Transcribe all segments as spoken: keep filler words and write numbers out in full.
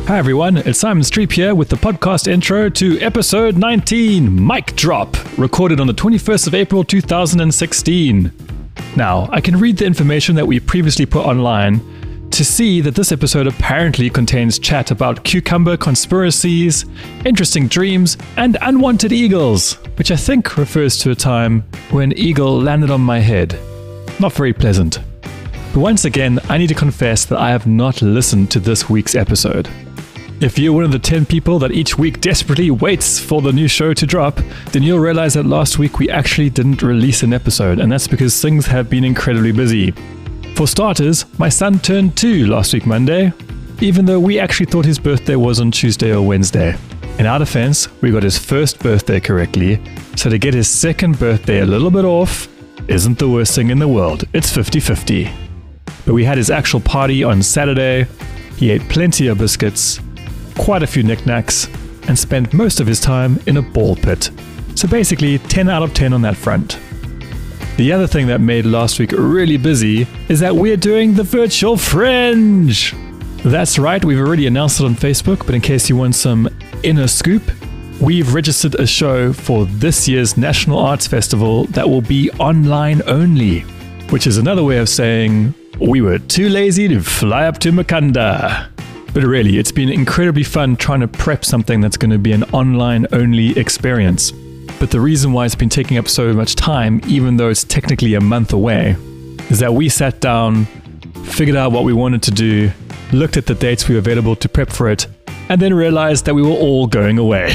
Hi everyone, it's Simon Streep here with the podcast intro to episode nineteen, Mic Drop, recorded on the twenty-first of April two thousand sixteen. Now, I can read the information that we previously put online to see that this episode apparently contains chat about cucumber conspiracies, interesting dreams, and unwanted eagles, which I think refers to a time when an eagle landed on my head. Not very pleasant. But once again, I need to confess that I have not listened to this week's episode. If you're one of the ten people that each week desperately waits for the new show to drop, then you'll realize that last week we actually didn't release an episode, and that's because things have been incredibly busy. For starters, my son turned two last week Monday, even though we actually thought his birthday was on Tuesday or Wednesday. In our defense, we got his first birthday correctly, so to get his second birthday a little bit off isn't the worst thing in the world. It's fifty-fifty. But we had his actual party on Saturday. He ate plenty of biscuits, quite a few knickknacks, and spent most of his time in a ball pit. So basically, ten out of ten on that front. The other thing that made last week really busy is that we're doing the Virtual Fringe! That's right, we've already announced it on Facebook, but in case you want some inner scoop, we've registered a show for this year's National Arts Festival that will be online only, which is another way of saying we were too lazy to fly up to Makanda. But really, it's been incredibly fun trying to prep something that's going to be an online-only experience. But the reason why it's been taking up so much time, even though it's technically a month away, is that we sat down, figured out what we wanted to do, looked at the dates we were available to prep for it, and then realized that we were all going away.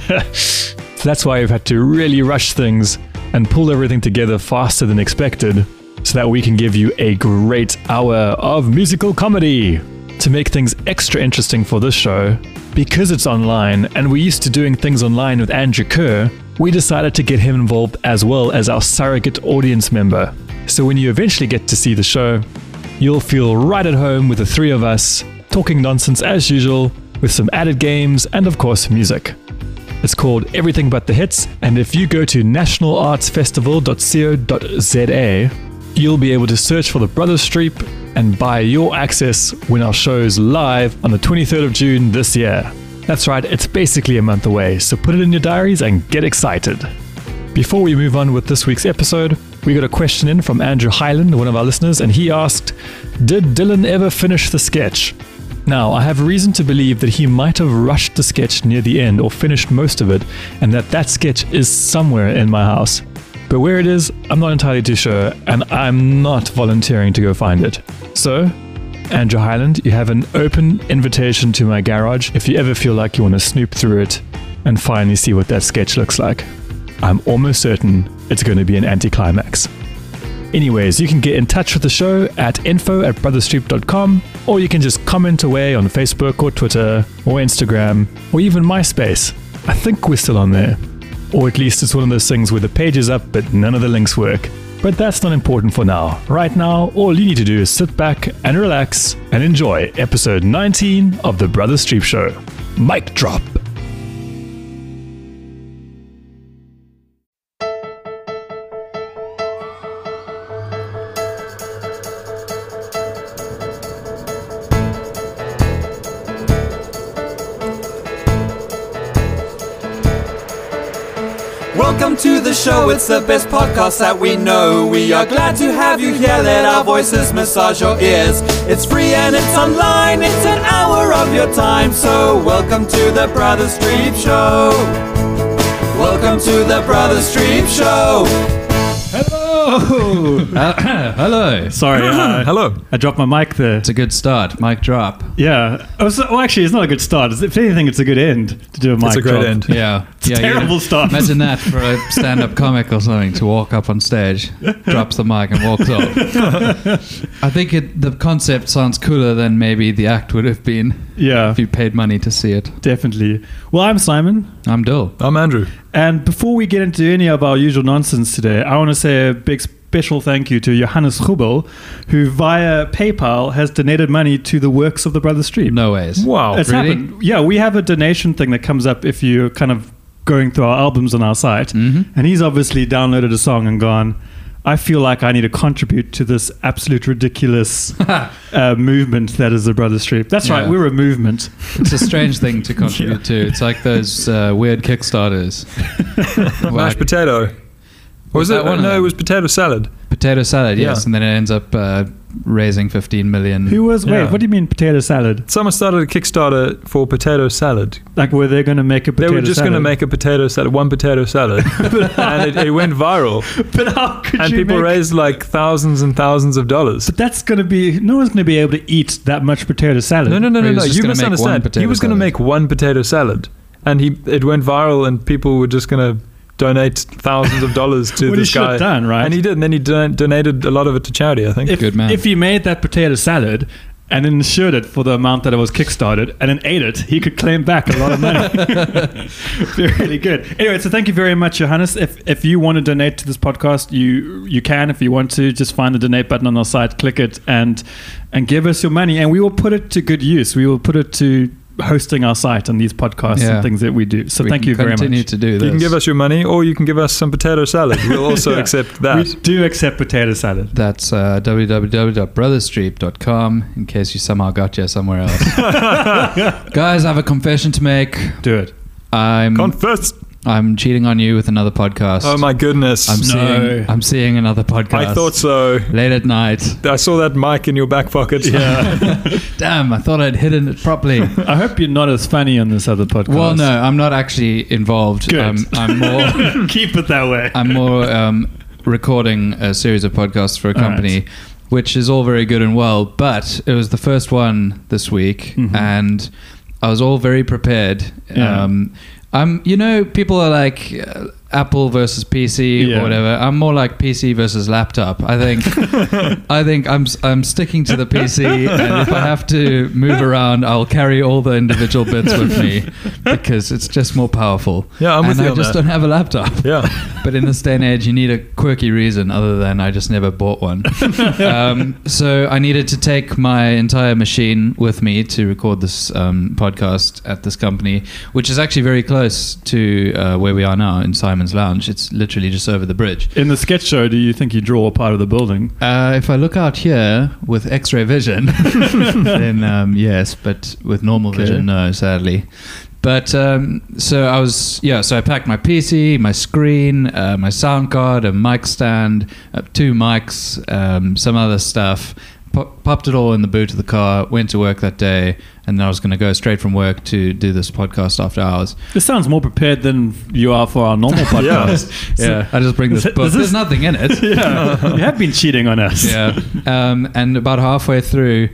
So that's why we've had to really rush things and pull everything together faster than expected, so that we can give you a great hour of musical comedy. To make things extra interesting for this show, because it's online and we're used to doing things online with Andrew Kerr, we decided to get him involved as well as our surrogate audience member. So when you eventually get to see the show, you'll feel right at home with the three of us, talking nonsense as usual, with some added games and of course music. It's called Everything But the Hits, and if you go to national arts festival dot co dot za, you'll be able to search for the Brothers Streep and buy your access when our show's live on the twenty-third of June this year. That's right, it's basically a month away, so put it in your diaries and get excited. Before we move on with this week's episode, we got a question in from Andrew Highland, one of our listeners, and he asked, did Dylan ever finish the sketch? Now, I have reason to believe that he might have rushed the sketch near the end or finished most of it, and that that sketch is somewhere in my house. But where it is, I'm not entirely too sure, and I'm not volunteering to go find it. So, Andrew Highland, you have an open invitation to my garage if you ever feel like you want to snoop through it and finally see what that sketch looks like. I'm almost certain it's going to be an anticlimax. Anyways, you can get in touch with the show at info at brotherstreep dot com, or you can just comment away on Facebook or Twitter or Instagram or even MySpace. I think we're still on there. Or at least it's one of those things where the page is up but none of the links work. But that's not important for now. Right now, all you need to do is sit back and relax and enjoy episode nineteen of The Brothers Streep Show. Mic Drop. Welcome to the show, it's the best podcast that we know. We are glad to have you here, let our voices massage your ears. It's free and it's online, it's an hour of your time. So welcome to the Brothers Streep Show. Welcome to the Brothers Streep Show. Hello! Uh, hello. Sorry, uh, hello. I dropped my mic there. It's a good start. Mic drop. Yeah. Oh, so, well, actually, it's not a good start. If anything, it's a good end to do a mic drop. It's a great end. Yeah. It's yeah, a terrible you, start. Imagine that for a stand-up comic or something, to walk up on stage, drops the mic and walks off. I think it, the concept sounds cooler than maybe the act would have been Yeah. if you paid money to see it. Definitely. Well, I'm Simon. I'm Dill. I'm Andrew. And before we get into any of our usual nonsense today, I want to say a big special thank you to Johannes Grubel, who via PayPal has donated money to the works of the Brothers Streep. No ways. Wow. It's really? happened. Yeah, we have a donation thing that comes up if you're kind of going through our albums on our site. Mm-hmm. And he's obviously downloaded a song and gone, I feel like I need to contribute to this absolute ridiculous uh, movement that is the Brother Streep. That's Yeah. right, we're a movement. It's a strange thing to contribute to. It's like those uh, weird Kickstarters. Mashed Like potato. Or was, Was that it? one of No, it them? was potato salad. potato salad, yes, Yeah. and then it ends up uh, raising fifteen million. Who was, wait, Yeah. what do you mean potato salad? Someone started a Kickstarter for potato salad. Like, were they going to make a potato They salad? were just going to make a potato salad, one potato salad, and it, it went viral. But how could And you people make... raised like thousands and thousands of dollars. But that's going to be... No one's going to be able to eat that much potato salad. No, no, no, Or no, he was no. just You gonna make one misunderstand. He potato was going to salad. make one potato salad, and he it went viral, and people were just going to donate thousands of dollars to What he this should guy. have done, right? And he did, and then he don- donated a lot of it to charity, I think. If, Good man. if he made that potato salad and insured it for the amount that it was kickstarted and then ate it, he could claim back a lot of money. Be really good. Anyway, so thank you very much, Johannes. If if you want to donate to this podcast, you you can. If you want to, just find the donate button on our site, click it, and and give us your money, and we will put it to good use. We will put it to hosting our site and these podcasts Yeah. and things that we do. So We thank can you very continue much. to do this. You can give us your money, or you can give us some potato salad. We'll also Yeah. accept that. We do accept potato salad. That's uh, w w w dot brother streep dot com in case you somehow got you somewhere else. Guys, I have a confession to make. Do it. I'm Confess. I'm cheating on you with another podcast. Oh my goodness. I'm No. seeing I'm seeing another podcast. I thought so. Late at night. I saw that mic in your back pocket. Yeah. Damn, I thought I'd hidden it properly. I hope you're not as funny on this other podcast. Well, no, I'm not actually involved. Good. Um, I'm more Keep it that way. I'm more um, recording a series of podcasts for a All company, right. which is all very good and well. But it was the first one this week, Mhm. and I was all very prepared. Yeah. Um, I'm, you know, people are like uh, Apple versus P C Yeah. or whatever. I'm more like P C versus laptop. I think, I think I'm s- I'm sticking to the P C, and if I have to move around, I'll carry all the individual bits with me because it's just more powerful. Yeah, I'm and with you I on just that. don't have a laptop. Yeah. But in this day and age, you need a quirky reason other than I just never bought one. um, so I needed to take my entire machine with me to record this um, podcast at this company, which is actually very close to uh, where we are now in Simon's Lounge. It's literally just over the bridge. In the sketch show, do you think you draw a part of the building? Uh, if I look out here with X-ray vision, then um, yes, but with normal Okay. vision, no, sadly. But um, so I was, yeah. So I packed my P C, my screen, uh, my sound card, a mic stand, uh, two mics, um, some other stuff. Pop- popped it all in the boot of the car. Went to work that day, and then I was going to go straight from work to do this podcast after hours. This sounds more prepared than you are for our normal podcast. Yeah, I just bring this Is book. this- There's nothing in it. Yeah. You have been cheating on us. Yeah. Um, and about halfway through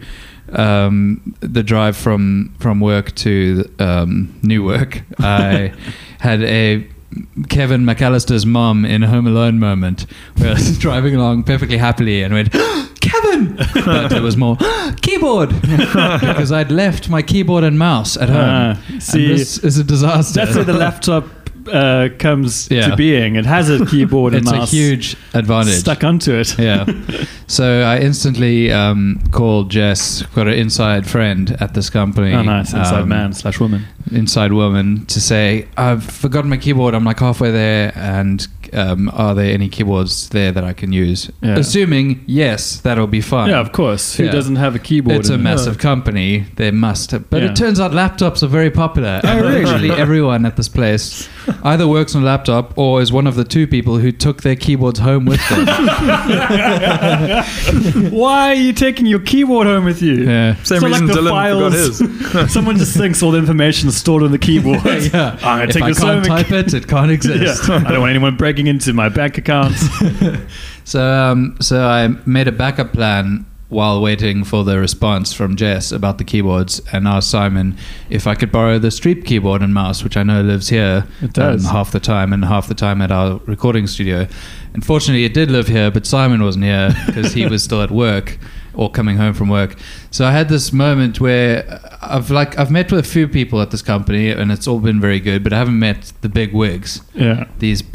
um, the drive from from work to um, Newark, I had a Kevin McAllister's mum in Home Alone moment where I was driving along perfectly happily and went, Kevin! But it was more, keyboard! Because I'd left my keyboard and mouse at home. Ah, see, and this is a disaster. that's where the laptop uh, comes Yeah. to being. It has a keyboard and It's a mouse huge advantage. stuck onto it. Yeah. So I instantly um, called Jess, got an inside friend at this company. Oh, nice. Inside um, man slash woman. Inside woman, to say, I've forgotten my keyboard. I'm like halfway there, and um, are there any keyboards there that I can use? Yeah. Assuming, yes, that'll be fine. Yeah, of course. Who Yeah. doesn't have a keyboard? It's a in it? massive company. They must have. But Yeah. it turns out laptops are very popular. Oh, And really? Literally everyone at this place either works on a laptop or is one of the two people who took their keyboards home with them. Why are you taking your keyboard home with you? Yeah. Same It's not reason like the Dylan forgot his. Someone just thinks all the information is stored on the keyboard. Yeah. I'm gonna If take I this can't home. type it, it can't exist. Yeah. I don't want anyone breaking into my bank accounts. So, um, so I made a backup plan while waiting for the response from Jess about the keyboards, and asked Simon if I could borrow the Streep keyboard and mouse, which I know lives here. It does. um, half the time, and half the time at our recording studio. Unfortunately, it did live here, but Simon wasn't here because he was still at work or coming home from work. So I had this moment where I've like I've met with a few people at this company, and it's all been very good, but I haven't met the big wigs. Yeah. These big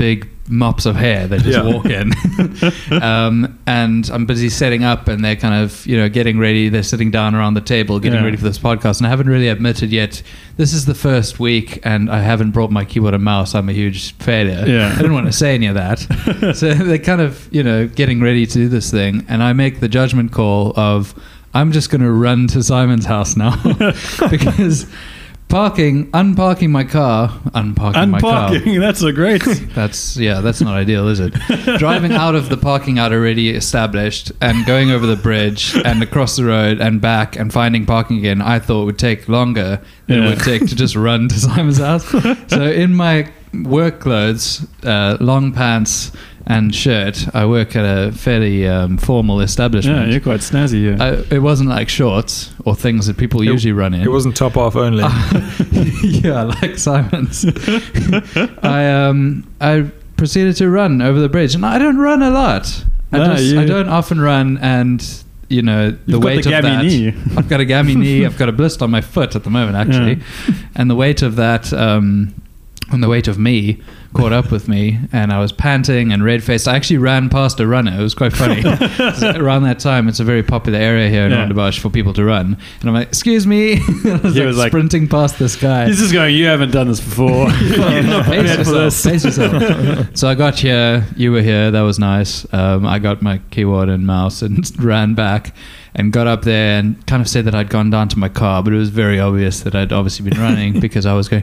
mops of hair. They just Yeah. walk in. um, and I'm busy setting up, and they're kind of, you know, getting ready. They're sitting down around the table, getting Yeah. ready for this podcast. And I haven't really admitted yet, this is the first week, and I haven't brought my keyboard and mouse. I'm a huge failure. Yeah. I didn't want to say any of that. So they're kind of, you know, getting ready to do this thing. And I make the judgment call of, I'm just going to run to Simon's house now. Because parking, unparking my car, unparking, my car. Unparking, that's a great. That's, yeah, that's not ideal, is it? Driving out of the parking out already established and going over the bridge and across the road and back and finding parking again, I thought would take longer than Yeah. it would take to just run to Simon's house. So in my work clothes, uh, long pants and shirt, I work at a fairly um, formal establishment. Yeah, you're quite snazzy. Yeah. I, it wasn't like shorts or things that people It- usually run in. It wasn't top off only. Yeah, like Simon's. I um I proceeded to run over the bridge, and I don't run a lot. I, No, just, you- I don't often run, and you know the You've got weight the of gammy that. knee. I've got a gammy knee. I've got a blister on my foot at the moment, actually, and the weight of that. Um, and the weight of me caught up with me, and I was panting and red-faced. I actually ran past a runner. It was quite funny. Around that time, it's a very popular area here in Yeah. Rondebosch for people to run. And I'm like, excuse me. I was, He like, was like- sprinting past this guy. He's just going, you haven't done this before. You're not Pace prepared for yourself, this. pace yourself. So I got here, you were here, that was nice. Um, I got my keyboard and mouse and ran back and got up there and kind of said that I'd gone down to my car, but it was very obvious that I'd obviously been running because I was going...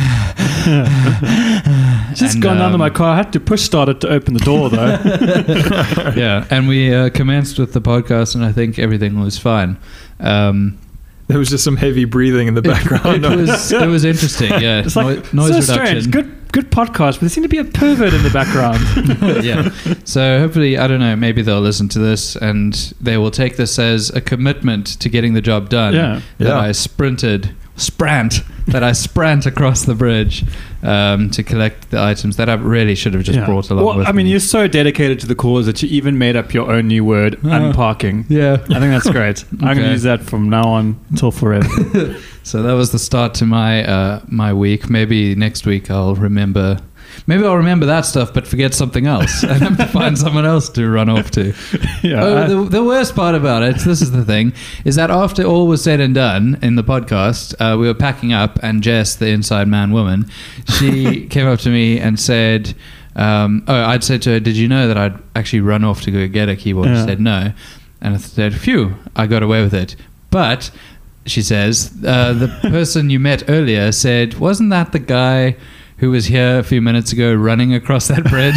Just And, gone down to um, my car. I had to push start it to open the door, though. Yeah, and we uh, commenced with the podcast, and I think everything was fine. Um, There was just some heavy breathing in the background. It, it was it was interesting, yeah. It's like Noi- noise so reduction. strange. Good, good podcast, but there seemed to be a pervert in the background. Yeah. So hopefully, I don't know, maybe they'll listen to this and they will take this as a commitment to getting the job done. Yeah. That Yeah. I sprinted, sprant, that I sprant across the bridge um, to collect the items that I really should have just Yeah. brought along Well, with I mean, me. you're so dedicated to the cause that you even made up your own new word, Uh, unparking. Yeah. I think that's great. I'm going Okay. to use that from now on till forever. So that was the start to my uh, my week. Maybe next week I'll remember. Maybe I'll remember that stuff, but forget something else, and have to find someone else to run off to. Yeah. Oh, I- the, the worst part about it, this is the thing, is that after all was said and done in the podcast, uh, we were packing up, and Jess, the inside man woman, she came up to me and said, um, "Oh, I'd said to her, did you know that I'd actually run off to go get a keyboard?" Yeah. She said no, and I said, "Phew, I got away with it." But she says, uh, the person you met earlier said, wasn't that the guy who was here a few minutes ago running across that bridge?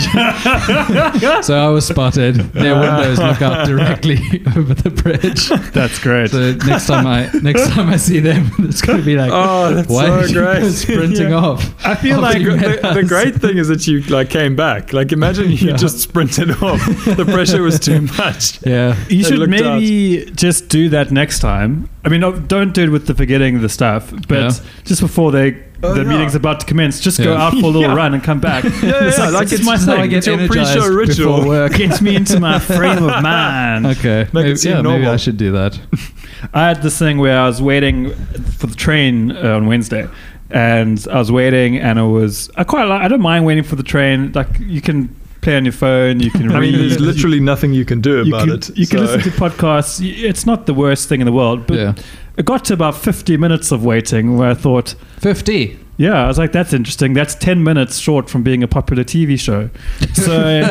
So I was spotted. Their windows look out directly over the bridge. that's great. So next time I next time I see them, it's going to be like, Oh, that's why so did you great. go sprinting Yeah. off? I feel After like you the, met the, the us? great thing is that you like came back. Like imagine you Yeah. just sprinted off. The pressure was too much. Yeah. you They should looked maybe just do that next time. I mean, no, don't do it with the forgetting the stuff, but Yeah. just before they Oh, the yeah. meeting's about to commence, just go Yeah. out for a little Yeah. run and come back. Yeah, yeah, like it's it's my That's how I thing. get It's your energized pre-show ritual. before work. Gets me into my frame of mind. Okay. Make it maybe, seem yeah, maybe normal. I should do that. I had this thing where I was waiting for the train uh, on Wednesday, and I was waiting, and it was I quite like, I don't mind waiting for the train. Like you can play on your phone, you can I read. mean, there's literally nothing you can do you about can, it. You can so- listen to podcasts. Y- It's not the worst thing in the world, but Yeah. it got to about fifty minutes of waiting where I thought, fifty. yeah, I was like, that's interesting. That's ten minutes short from being a popular T V show. So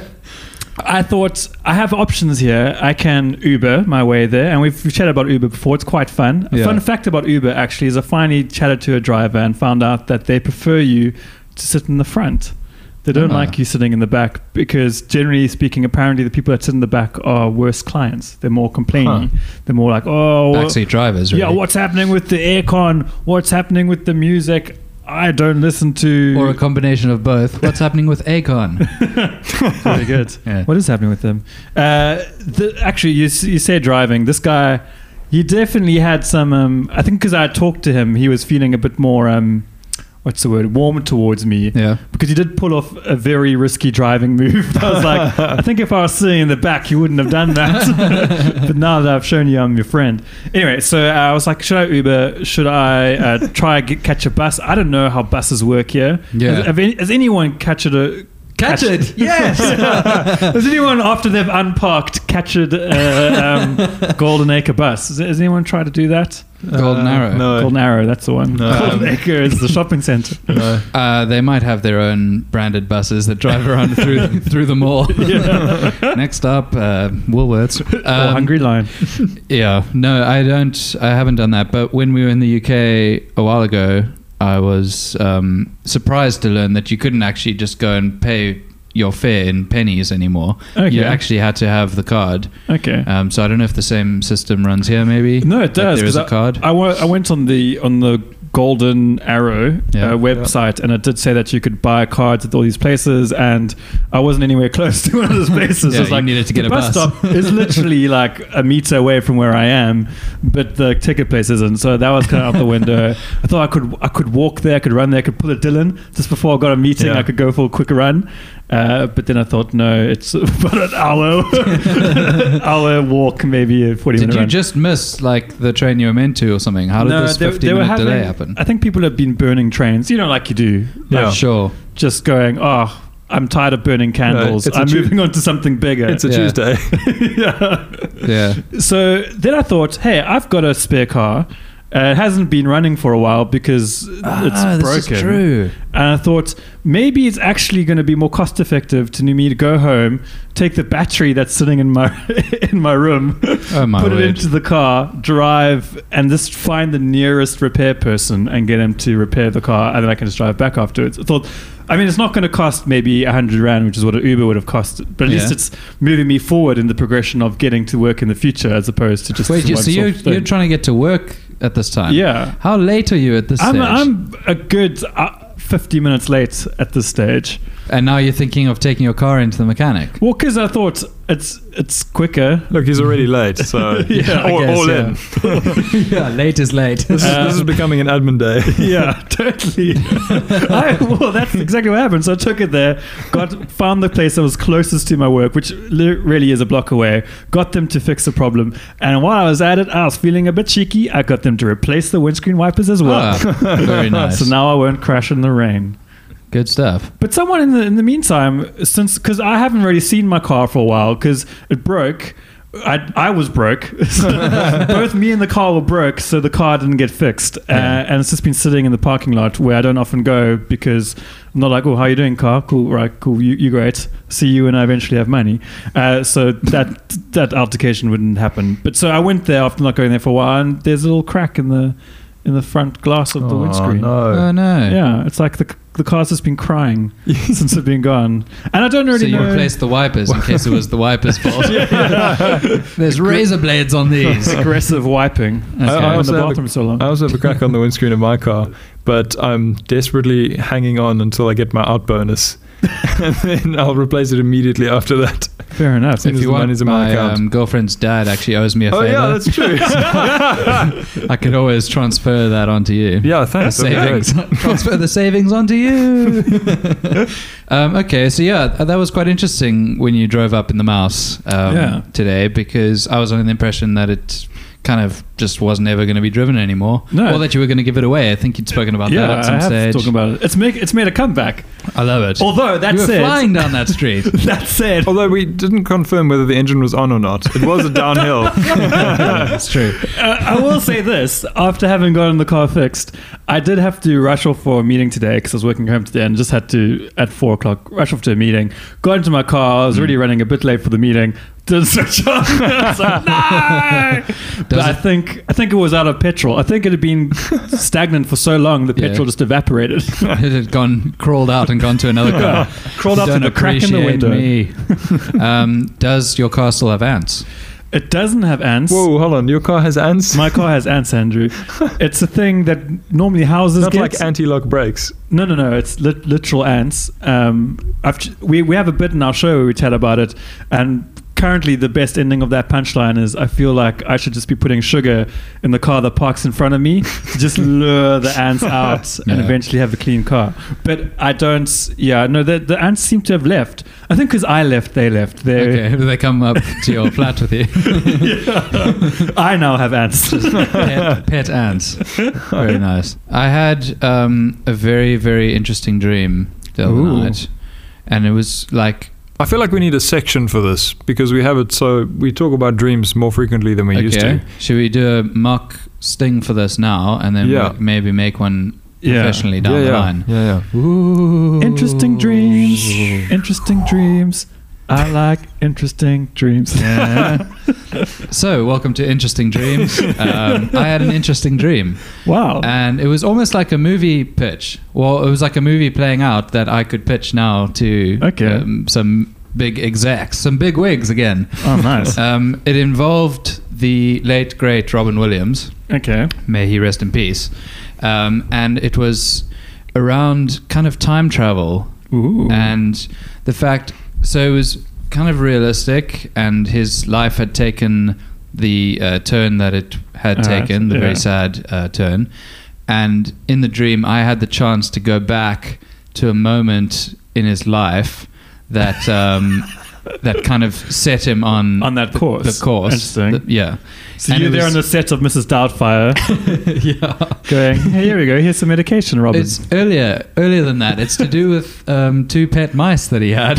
I thought, I have options here. I can Uber my way there. And we've, we've chatted about Uber before. It's quite fun. A Yeah. fun fact about Uber, actually, is I finally chatted to a driver and found out that they prefer you to sit in the front. They don't Ah. like you sitting in the back because, generally speaking, apparently the people that sit in the back are worse clients. They're more complaining. They're more like, oh, Backseat drivers, really. yeah, what's happening with the aircon? What's happening with the music? I don't listen to. Or a combination of both. What's happening with Akon? Very good. Yeah. What is happening with them? Uh, the, actually, you, s- you say driving. This guy, he definitely had some. Um, I think because I talked to him, he was feeling a bit more. Um, what's the word? Warm towards me. Yeah. Because he did pull off a very risky driving move. I was like, I think if I was sitting in the back, you wouldn't have done that. But now that I've shown you I'm your friend. Anyway, so I was like, should I Uber? Should I uh, try get, catch a bus? I don't know how buses work here. Yeah. Has, have any, has anyone catched a Catch it! Yes! Has anyone, after they've unparked, captured a um, Golden Acre bus? Has, has anyone tried to do that? Golden Uh, Arrow. No. Golden Arrow, that's the one. No. Golden Acre is the shopping centre. No. Uh, they might have their own branded buses that drive around through through the mall. Next up, uh, Woolworths. or Um, Hungry Lion. Yeah, no, I don't. I haven't done that. But when we were in the U K a while ago, I was um, surprised to learn that you couldn't actually just go and pay your fare in pennies anymore. Okay. You actually had to have the card. Okay. Um, so I don't know if the same system runs here. Maybe No, it that does. There is 'cause a card. I, I, wa- I went on the on the Golden Arrow Yeah. uh, website, and it did say that you could buy cards at all these places, and I wasn't anywhere close to one of those places. Yeah, I was you like, needed to get the a bus bus. stop is literally like a meter away from where I am, but the ticket place isn't. So that was kind of out the window. I thought I could I could walk there, I could run there, I could pull a Dylan just before I got a meeting. Yeah. I could go for a quick run. Uh, but then I thought, no, it's about an hour, hour walk, maybe a forty Did minute you run. just miss like the train you were meant to or something? How did this they- fifteen they were minute having- delay happen? I think people have been burning trains, you know, like you do. Yeah. Like Sure. just going, oh, I'm tired of burning candles. it's a I'm Tu- moving on to something bigger. It's a Yeah. Tuesday. yeah. Yeah. So then I thought, hey, I've got a spare car. Uh, it hasn't been running for a while because Ah, it's this broken. is true. And I thought maybe it's actually going to be more cost effective to me to go home, take the battery that's sitting in my in my room, Oh my put it word. into the car, drive, and just find the nearest repair person and get him to repair the car, and then I can just drive back afterwards. I thought, I mean, it's not going to cost maybe a hundred rand, which is what an Uber would have cost, but at Yeah. least it's moving me forward in the progression of getting to work in the future, as opposed to just Wait, you, one so you're, sort of thing. you're trying to get to work at this time? Yeah. How late are you at this I'm, stage? I'm a good uh, fifty minutes late at this stage. and now you're thinking of taking your car into the mechanic. Well, because I thought it's it's quicker. Look, he's already late, so Yeah, I all, guess, all yeah. in. Yeah, late is late. This, is, Uh, this is becoming an admin day. Yeah, totally. I, well, that's exactly what happened. So I took it there, got found the place that was closest to my work, which li- really is a block away. Got them to fix the problem, and while I was at it, I was feeling a bit cheeky. I got them to replace the windscreen wipers as well. Ah, very nice. So now I won't crash in the rain. Good stuff. But someone in the in the meantime, since because I haven't really seen my car for a while because it broke. I I was broke. Both me and the car were broke, so the car didn't get fixed, uh, Yeah. and it's just been sitting in the parking lot where I don't often go because I'm not like, oh, how you doing, car? Cool, right, cool, you you great. See you when I eventually have money. Uh, so that that altercation wouldn't happen. But so I went there after not going there for a while, and there's a little crack in the in the front glass of the Oh, windscreen. no. Oh no. Yeah, it's like the the car's just been crying since it's been gone, and I don't So really you know. replaced the wipers in case it was the wipers' fault. There's razor blades on these. Aggressive wiping. Okay. I When also the have a- bathroom's so long. I also have a crack on the windscreen of my car, but I'm desperately hanging on until I get my out bonus. And then I'll replace it immediately after that. Fair enough. Soon If as you the want, money's in my my account. um, girlfriend's dad actually owes me a Oh, favor. yeah, that's true. I could always transfer that onto you. Yeah, thanks. that'd be great. Savings. Transfer the savings onto you. um, okay, so yeah, that was quite interesting when you drove up in the Mouse um, Yeah. today, because I was under the impression that it kind of just wasn't ever going to be driven anymore, No. or that you were going to give it away. I think you'd spoken about Yeah, that at some I have stage. talking about it. It's make it's made a comeback. I love it. Although that you were said, flying down that street. that said, Although we didn't confirm whether the engine was on or not. It was a downhill. That's true. uh, I will say this: after having gotten the car fixed, I did have to rush off for a meeting today because I was working home today, and just had to at four o'clock rush off to a meeting. Got into my car. I was already running a bit late for the meeting. Didn't switch on. I was like, no! But Does I it- think I think it was out of petrol. I think it had been stagnant for so long the Yeah. petrol just evaporated. It had gone, crawled out and gone to another car. Crawled up Don't to the crack in the appreciate window. me. um, does your car still have ants? It doesn't have ants. Whoa, hold on. Your car has ants? My car has ants, Andrew. It's a thing that normally houses Not get. like anti-lock brakes. no, no, no. It's lit- literal ants. Um, I've, ch- we we have a bit in our show where we chat about it, and currently the best ending of that punchline is I feel like I should just be putting sugar in the car that parks in front of me to just lure the ants out and Yeah. eventually have a clean car. But I don't. Yeah, no. The the ants seem to have left. I think because I left, they left. They. Okay, do they come up to your flat with you? I now have ants. pet, pet ants. Very nice. I had um, a very, very interesting dream the other Ooh. night. and it was like. I feel like we need a section for this because we have it so we talk about dreams more frequently than we Okay. used to. Should we do a mock sting for this now, and then Yeah. we'll maybe make one Yeah. professionally down yeah, the yeah. line? Yeah, yeah. Ooh. Interesting dreams. Interesting dreams. I like interesting dreams. Yeah. So, welcome to Interesting Dreams. Um, I had an interesting dream, Wow. and it was almost like a movie pitch. Well, it was like a movie playing out that I could pitch now to Okay. um, some big execs, some big wigs again. Oh, nice. Um, it involved the late great Robin Williams. Okay. May he rest in peace. Um, and it was around kind of time travel Ooh. and the fact. So it was kind of realistic, and his life had taken the uh, turn that it had All right, taken, the yeah. very sad uh, turn. And in the dream, I had the chance to go back to a moment in his life that um, that kind of set him on On that the, course. The course, Interesting. The- yeah. So And you're it there was- on the set of Missus Doubtfire yeah. going, hey, here we go. Here's some medication, Robin. It's earlier, earlier than that. It's to do with um, two pet mice that he had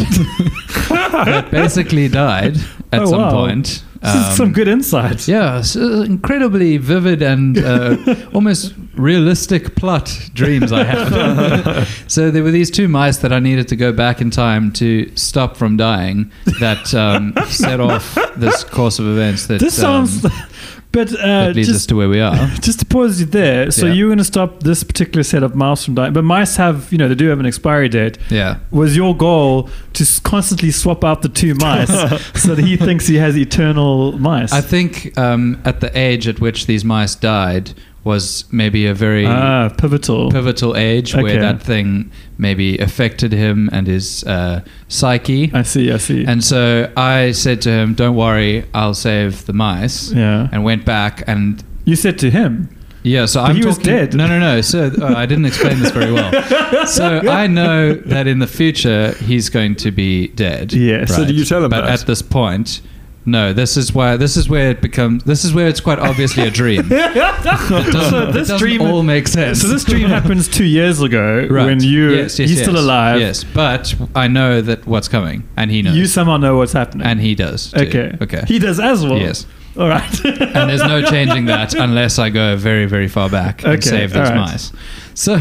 that basically died at Oh, some wow. point. This is some good insight. Yeah, so incredibly vivid and uh, almost realistic plot dreams I had. So there were these two mice that I needed to go back in time to stop from dying that um, set off this course of events that, This sounds... um, but uh, that leads us just, to where we are. just to pause you there. So Yeah. you're going to stop this particular set of mice from dying. But mice have, you know, they do have an expiry date. Yeah. Was your goal to s- constantly swap out the two mice so that he thinks he has eternal mice? I think um, at the age at which these mice died was maybe a very ah, pivotal. pivotal age where Okay. that thing maybe affected him and his uh, psyche. I see, I see. And so I said to him, "Don't worry, I'll save the mice." yeah. And went back and You said to him, yeah, so But I'm he was talking. dead. No, no, no. So uh, I didn't explain this very well. So I know that in the future he's going to be dead. Yes. So did you tell him But that? at this point, no. This is why. This is where it becomes. This is where it's quite obviously a dream. It doesn't, So it this doesn't dream- all make sense. so this dream happens two years ago Right. when you Yes, yes, he's still yes. alive. Yes, but I know that what's coming, and he knows, You somehow know what's happening. and he does. Too. okay. Okay. He does as well. Yes. All right. And there's no changing that unless I go very, very far back and Okay, save those all right. mice. So,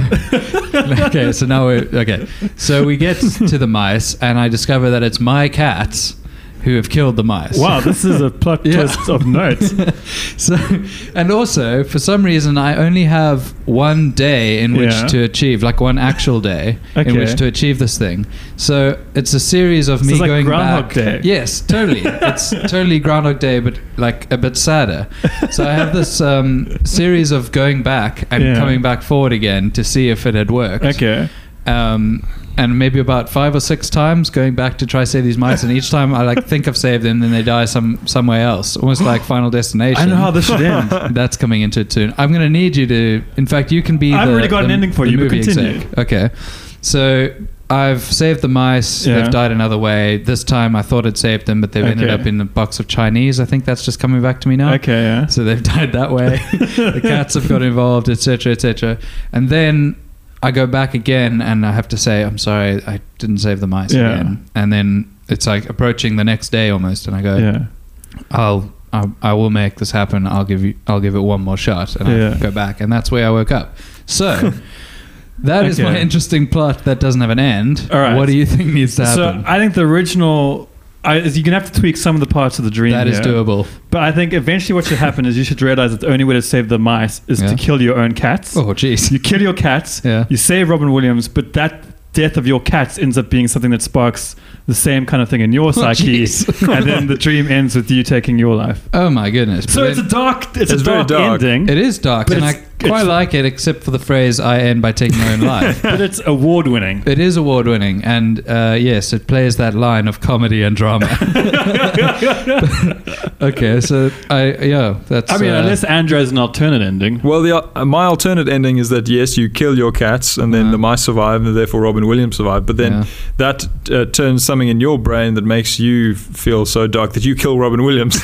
okay, so now we're okay. So we get to the mice, and I discover that it's my cats who have killed the mice. Wow, this is a plot Yeah. twist of note. So, and also for some reason, I only have one day in which Yeah. to achieve, like one actual day in Okay. which to achieve this thing. So it's a series of So me it's like going Groundhog back. Day. Yes, totally. It's totally Groundhog Day, but like a bit sadder. So I have this um, series of going back and Yeah. coming back forward again to see if it had worked. Okay. Um, and maybe about five or six times going back to try save these mice, and each time I like think I've saved them, then they die some somewhere else, almost like Final Destination. I know how this should end. That's coming into it soon. I'm going to need you to. In fact, you can be. I've the, already got the, an ending for the you, but movie continue. exec. Okay, so I've saved the mice. Yeah. They've died another way. This time I thought I'd saved them, but they've ended Okay. up in a box of Chinese. I think that's just coming back to me now. Okay, yeah. So they've died that way. The cats have got involved, et cetera, et cetera. And then I go back again, and I have to say, I'm sorry, I didn't save the mice Yeah. again. And then it's like approaching the next day almost, and I go, Yeah. I'll, I'll, I will make this happen. I'll give you, I'll give it one more shot, and Yeah. I go back, and that's where I woke up. So that is my Okay. interesting plot that doesn't have an end. All right. What do you think needs to So happen? I think the original... I, is you're going to have to tweak some of the parts of the dream That is here. doable. But I think eventually what should happen is you should realize that the only way to save the mice is Yeah. to kill your own cats. Oh, jeez. You kill your cats, Yeah. you save Robin Williams, but that death of your cats ends up being something that sparks the same kind of thing in your psyche. jeez. And then the dream ends with you taking your life. Oh my goodness. So But it's a then- dark, it's, It's a very dark, dark. ending, It is dark, But and I it's- quite it's- like it, except for the phrase "I end by taking my own life." but it's award winning. It is award winning, and uh, yes, it plays that line of comedy and drama. Okay, so I yeah, that's. I mean, uh, unless Andrew has an alternate ending. Well, the, uh, my alternate ending is that yes, you kill your cats, and then Uh-huh. the mice survive, and therefore Robin Williams survive. But then Yeah. that uh, turns something in your brain that makes you f- feel so dark that you kill Robin Williams.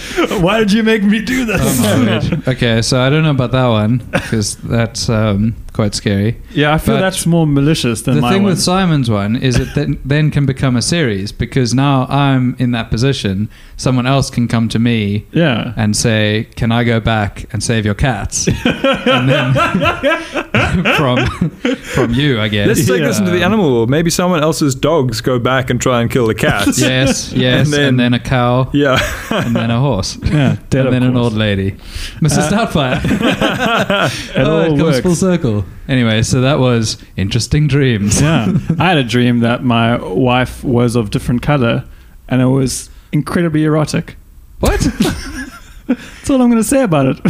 Why did you make me do this? Oh my word. Okay, so I don't know about that one because that's um, quite scary. Yeah, I feel But that's more malicious than The my thing one. with Simon's one is it then, then can become a series, because now I'm in that position. Someone else can come to me yeah. and say, "Can I go back and save your cats?" And then from from you, I guess. Let's take this into the Yeah. animal world. Maybe someone else's dogs go back and try and kill the cats. Yes, yes, And and then- then, a cow, Yeah. and then a horse, Yeah, dead, and of then an course. old lady, Missus Doubtfire. It oh, all it comes works. full circle. Anyway, so that was interesting dreams. Yeah. I had a dream that my wife was of different color, and it was incredibly erotic. What? That's all I'm going to say about it.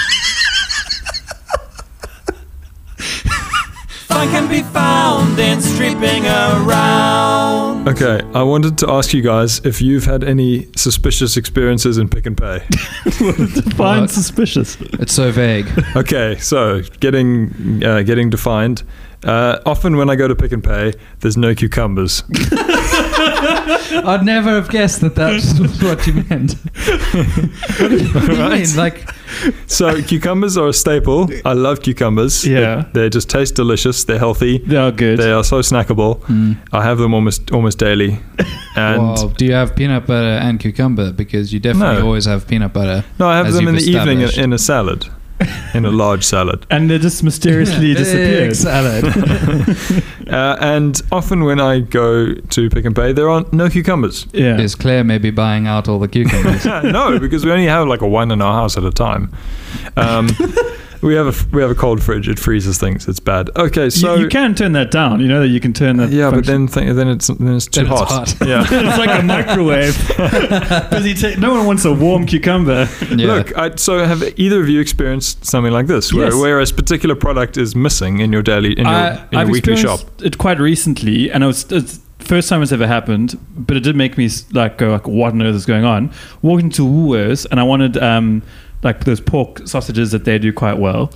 Fun can be found in streeping around. Okay, I wanted to ask you guys if you've had any suspicious experiences in Pick and Pay. Define What? suspicious. It's so vague. Okay, so getting uh, getting defined. Uh, often when I go to Pick and Pay, there's no cucumbers. I'd never have guessed that that's what you meant. What do you Right. mean? Like, So cucumbers are a staple. I love cucumbers. Yeah. They, they just taste delicious. They're healthy. They are good. They are so snackable. mm. I have them almost almost daily. And Wow. Do you have peanut butter and cucumber? Because you definitely No. always have peanut butter. no, I have as them in the you've evening in, established. in a salad, in a large salad. And they just mysteriously Big disappeared. salad. Uh, and often when I go to Pick and Pay, there are no cucumbers. Yeah. Is Claire maybe buying out all the cucumbers? No, because we only have like a one in our house at a time. Um, we have a we have a cold fridge. It freezes things. It's bad. Okay, so you, you can turn that down. You know that you can turn that. yeah, but function- then th- then it's then it's too Then it's hot. hot. Yeah. it's like a microwave. Busy ta- no one wants a warm cucumber. Yeah. Look, I, so have either of you experienced something like this, where, Yes. where a particular product is missing in your daily in your, I, in your I've weekly shop? experienced it quite recently, and it was it's the first time it's ever happened. But it did make me s- like go like, what on earth is going on? Walked into Woolworths, and I wanted um like those pork sausages that they do quite well.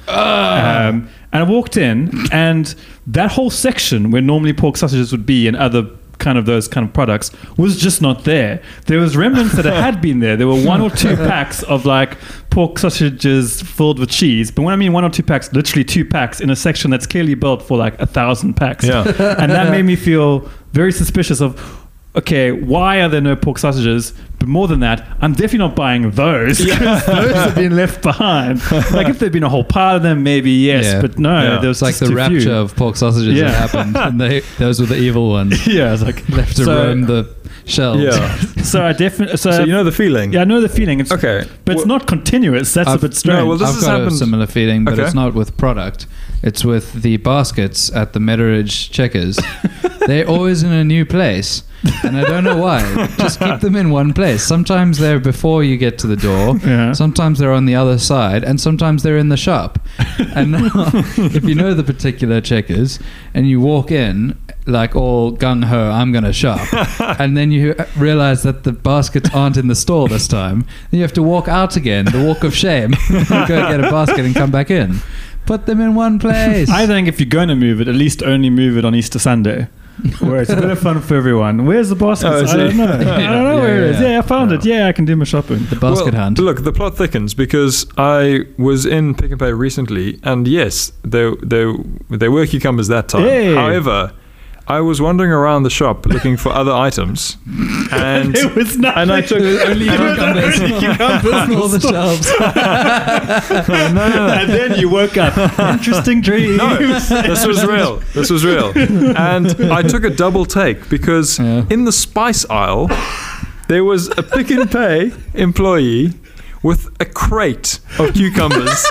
Um, and I walked in, and that whole section where normally pork sausages would be and other kind of those kind of products was just not there. There was remnants that had been there. There were one or two packs of like pork sausages filled with cheese. But when I mean one or two packs, literally two packs in a section that's clearly built for like a thousand packs. Yeah. And that made me feel very suspicious of, okay, why are there no pork sausages? But more than that, I'm definitely not buying those because those have been left behind. Like if there'd been a whole pile of them, maybe yes, Yeah. but no, Yeah. there was It's like just the too rapture few. of pork sausages Yeah. that happened. And they, those were the evil ones. Yeah, it's like Left to so, roam the shelves. Yeah. So I definitely so, So you know the feeling. yeah, I know the feeling. It's, Okay. but it's Well- not continuous. That's I've- a bit strange. no, well, this I've has got happened- a similar feeling, but Okay. it's not with product. It's with the baskets at the Metteridge Checkers. They're always in a new place, and I don't know why. Just keep them in one place. Sometimes they're before you get to the door. Yeah. Sometimes they're on the other side, and sometimes they're in the shop. And now, if you know the particular Checkers, and you walk in like all gung ho, I'm going to shop, and then you realize that the baskets aren't in the store this time, then you have to walk out again, the walk of shame. You go get a basket and come back in. Put them in one place. I think if you're going to move it, at least only move it on Easter Sunday. Where it's a bit of fun for everyone. Where's the basket? Oh, I is it? don't know. I don't know Yeah, where it is. yeah. Yeah, I found it. Yeah, I can do my shopping. the basket Well, hunt. Look, the plot thickens because I was in Pick and Pay recently, and yes, there there there were cucumbers that time. Hey. However, I was wandering around the shop looking for other items, and It was not. and I took only cucumbers. cucumbers on all the shelves. no, no, no. And then you woke up. Interesting dreams. No, this was real. This was real. And I took a double take because Yeah. in the spice aisle, there was a Pick and Pay employee with a crate of cucumbers.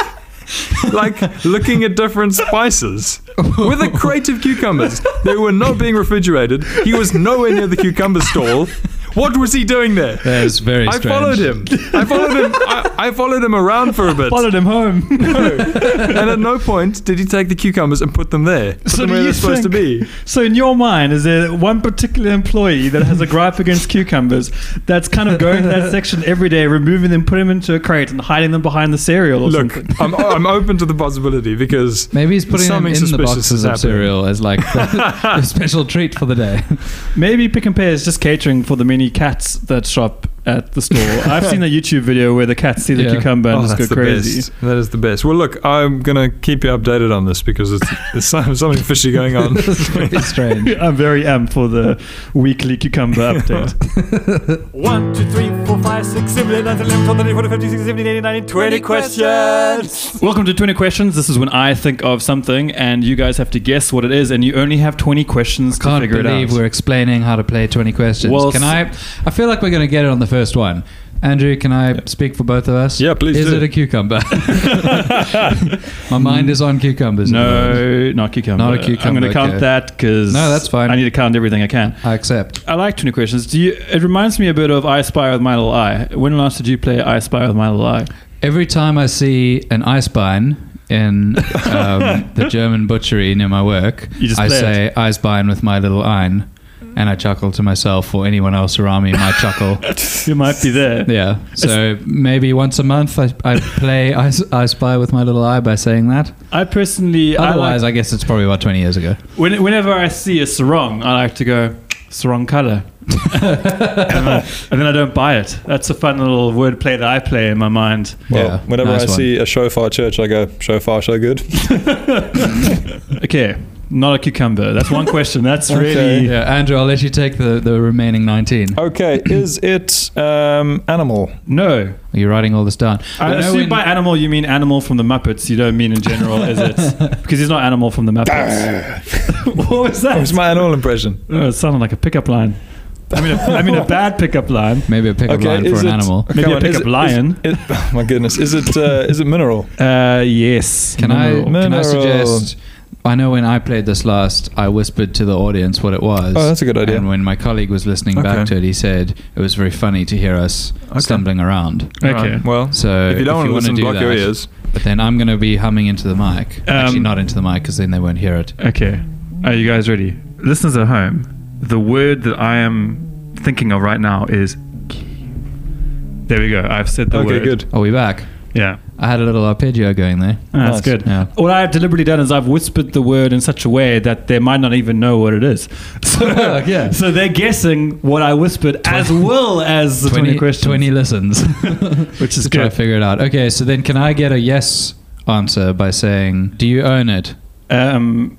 Like looking at different spices with a crate of cucumbers. They were not being refrigerated. He was nowhere near the cucumber stall. What was he doing there? That is very I strange. followed him. I followed him. I, I followed him around for a bit. Followed him home. And at no point did he take the cucumbers and put them there. Put So them do where you they're supposed to think- be. So in your mind, is there one particular employee that has a gripe against cucumbers that's kind of going to that section every day, removing them, putting them into a crate, and hiding them behind the cereal or Look, something? I'm, I'm open to the possibility because Maybe he's putting them something in the suspicious boxes is of happening. cereal as like the, the special treat for the day. Maybe Pick and Pay is just catering for the many cats that shop at the store. I've seen a YouTube video where the cats see the Yeah. cucumber and Oh, just that's go the crazy. best. That is the best. Well, look, I'm gonna keep you updated on this because it's, there's some- something fishy going on. It's very strange. I'm very amped for the weekly cucumber update. One, two, three, four, five, six, seven, eight, nine, ten, eleven, twelve, thirteen, fourteen, fifteen, sixteen, seventeen, eighteen, nineteen, twenty questions. Welcome to twenty questions. This is when I think of something and you guys have to guess what it is, and you only have twenty questions to Can't figure it believe out. we're explaining how to play twenty questions. Well, can I? I feel like we're going to get it on the first one. Andrew, can I speak for both of us? Yeah, please Is do. it a cucumber? My mind is on cucumbers. at the moment. No, not cucumber. Not a cucumber, I'm going to count okay. that because No, that's fine. I need to count everything I can. I accept. I like twenty questions. Do you? It reminds me a bit of I Spy with My Little Eye. When last did you play I Spy with My Little Eye? Every time I see an Eisbein in um, the German butchery near my work, You just I play say Eisbein with my little ein, and I chuckle to myself, or anyone else around me might chuckle. You might be there. Yeah. So maybe once a month I, I play I, I Spy with my little eye by saying that. I personally, I Otherwise, like, I guess it's probably about twenty years ago. when, whenever I see a sarong, I like to go sarong color, and, then, and then I don't buy it. That's a fun little wordplay that I play in my mind. Well, Yeah, whenever nice I one. see a shofar church, I go, shofar, so good. Okay, not a cucumber. That's one question. That's Okay. really. Yeah, Andrew, I'll let you take the, the remaining nineteen. Okay, is it um, animal? No. Are you writing all this down? I You know assume when- by animal you mean animal from the Muppets. You don't mean in general, is it? Because he's not animal from the Muppets. What was That was that? my animal impression. Oh, it sounded like a pickup line. I mean, a, I mean a bad pickup line. Maybe a pickup Okay, line for is an it- animal. Maybe Come a on, is pickup it- lion. Is, oh my goodness, is it uh, is it mineral? Uh, yes. Can I Mineral. can I Mineral. suggest? I know when I played this last, I whispered to the audience what it was. Oh, that's a good idea. And when my colleague was listening Okay. back to it, he said it was very funny to hear us Okay. stumbling around. Okay. Right, well, So if you don't want to wanna listen, do block your that- ears. But then I'm going to be humming into the mic. Actually, Um, not into the mic because then they won't hear it. Okay. Are you guys ready? Listeners at home, the word that I am thinking of right now is key. There we go. I've said the Okay, word. good. Are we back? Yeah. I had a little arpeggio going there. Ah, that's Nice. good. Yeah. What I've deliberately done is I've whispered the word in such a way that they might not even know what it is. So, Yeah. so they're guessing what I whispered as well as the twenty, questions, twenty listens. which is to try to good. figure it out. Okay, so then can I get a yes answer by saying, do you own it? Um,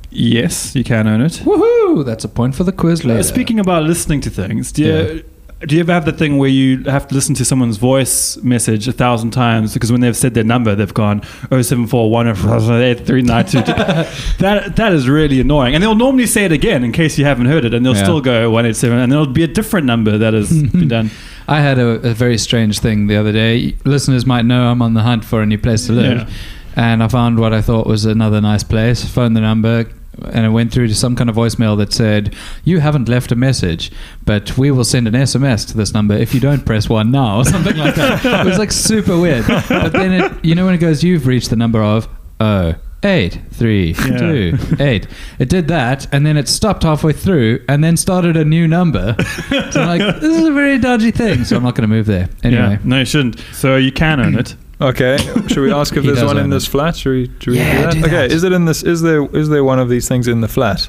yes, you can own it. Woohoo! That's a point for the quiz later. Uh, speaking about listening to things, do you, do you ever have the thing where you have to listen to someone's voice message a thousand times because when they've said their number, they've gone oh seven four one eight three nine two. That that is really annoying, and they'll normally say it again in case you haven't heard it, and they'll Yeah. still go one eight seven, and there'll be a different number that has been done. I had a, a very strange thing the other day. Listeners might know I'm on the hunt for a new place to live. Yeah. And I found what I thought was another nice place, phoned the number, and it went through to some kind of voicemail that said, you haven't left a message, but we will send an S M S to this number if you don't press one now, or something like that. It was like super weird. But then, it, you know when it goes, you've reached the number of, oh, eight, three, Yeah. two, eight. It did that, and then it stopped halfway through, and then started a new number. So I'm like, this is a very dodgy thing, so I'm not going to move there. Anyway. Yeah. No, you shouldn't. So you can own it. Okay, should we ask if He there's does one in own this it. flat? Should we, should we Yeah, do that? do Okay, that. is it in this? Is there is there one of these things in the flat?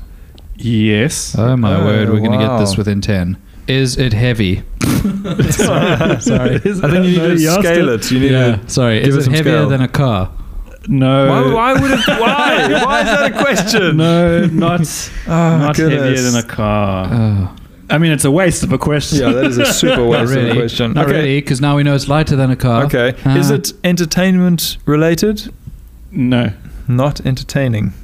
Yes. Oh my Oh, word, we're going to get this wow. within ten. Is it heavy? Sorry. Sorry. I think you need No, to you asked scale it. You need Yeah, to. sorry. give Is it it some heavier scale. than a car? No. Why, why would it? Why? Why is that a question? No, not Oh, not goodness. heavier than a car. Oh, I mean, it's a waste of a question. Yeah, that is a super not waste of a really. question. Not okay. really, because now we know it's lighter than a car. Okay. Ah. Is it entertainment related? No. Not entertaining.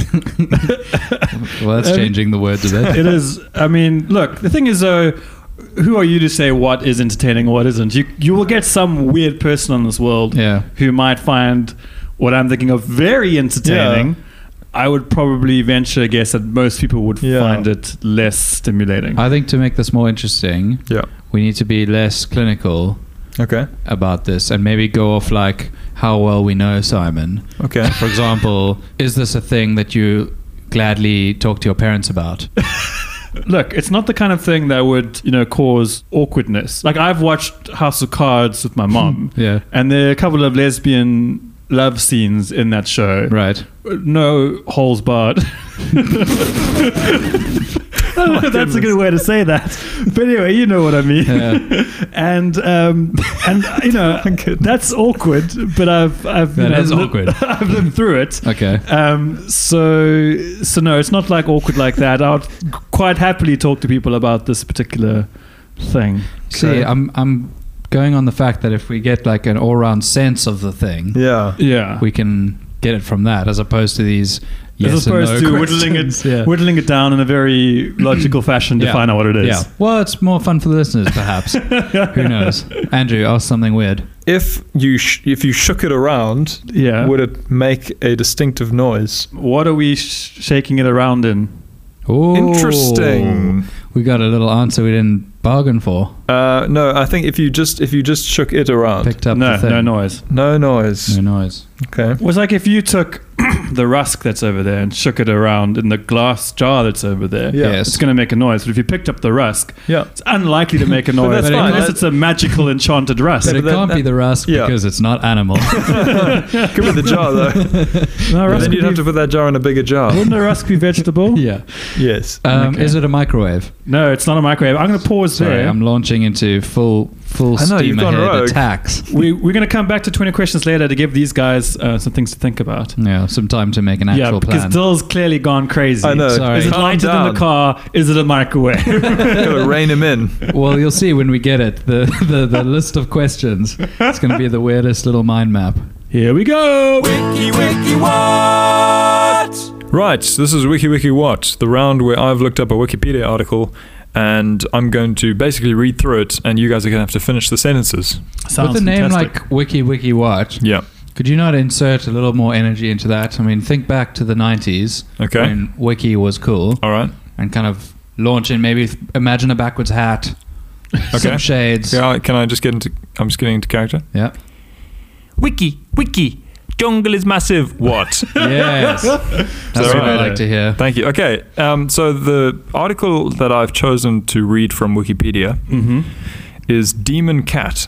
Well, that's Um, changing the word a bit. It is. I mean, look. The thing is, though, who are you to say what is entertaining or what isn't? You you will get some weird person on this world Yeah. who might find what I'm thinking of very entertaining. I would probably venture a guess that most people would Yeah. find it less stimulating. I think to make this more interesting, Yeah. we need to be less clinical Okay. about this and maybe go off like how well we know Simon. Okay. For example, is this a thing that you gladly talk to your parents about? Look, it's not the kind of thing that would, you know, cause awkwardness. Like, I've watched House of Cards with my mom, Yeah. and there are a couple of lesbian love scenes in that show. Right. No holes barred. That don't know if that's a good way to say that. But anyway, you know what I mean. Yeah. and um, and you know that's awkward. But I've I've you That know, is li- awkward. I've lived through it. Okay. Um, so so no, it's not like awkward like that. I would quite happily talk to people about this particular thing. See, I'm I'm going on the fact that if we get like an all-round sense of the thing, Yeah. Yeah. we can get it from that, as opposed to these yes As opposed and to no whittling it, questions. Yeah. whittling it down in a very logical fashion to Yeah. find out what it is. Yeah. Well, it's more fun for the listeners, perhaps. Who knows? Andrew, ask something weird. If you sh- if you shook it around, Yeah. would it make a distinctive noise? What are we sh- shaking it around in? Ooh, Interesting. We got a little answer we didn't bargain for. Uh, no, I think if you just if you just shook it around, Picked up No, the thing. no noise. no noise. No noise. Okay. It was like if you took the rusk that's over there and shook it around in the glass jar that's over there. Yeah. Yes. It's going to make a noise. But if you picked up the rusk, Yeah. it's unlikely to make a noise that's unless fine. it's a magical enchanted rusk. But it that- can't that- be the rusk yeah. because it's not animal. Give me the jar though. No, And rusk then would you'd have be- to put that jar in a bigger jar. Wouldn't a rusk be vegetable? yeah. Yes. Um, Okay. Is it a microwave? No, it's not a microwave. I'm going to pause Sorry, there. I'm launching into full full I know, steam you've gone ahead rogue. attacks. we, we're going to come back to twenty questions later to give these guys uh, some things to think about. Yeah, some time to make an Yeah, actual because plan. Dill's clearly gone crazy. I know. Sorry. Is it Calm lighted in down. the car? Is it a microwave? Gotta rein him in. Well, you'll see when we get it. The, the, the list of questions. It's going to be the weirdest little mind map. Here we go. Wiki Wiki What? Right, this is Wiki Wiki What, the round where I've looked up a Wikipedia article and I'm going to basically read through it and you guys are going to have to finish the sentences. Sounds With a name fantastic. like Wiki Wiki What, Yeah. could you not insert a little more energy into that? I mean, think back to the nineties Okay. when Wiki was cool All right. and kind of launch in, maybe th- imagine a backwards hat, Okay. some shades. Yeah, can I just get into I'm just getting into character? Yeah. Wiki, Wiki, jungle is massive. What? Yes. That's what I right? like to hear. Thank you. Okay, um, so the article that I've chosen to read from Wikipedia Mhm. is Demon Cat.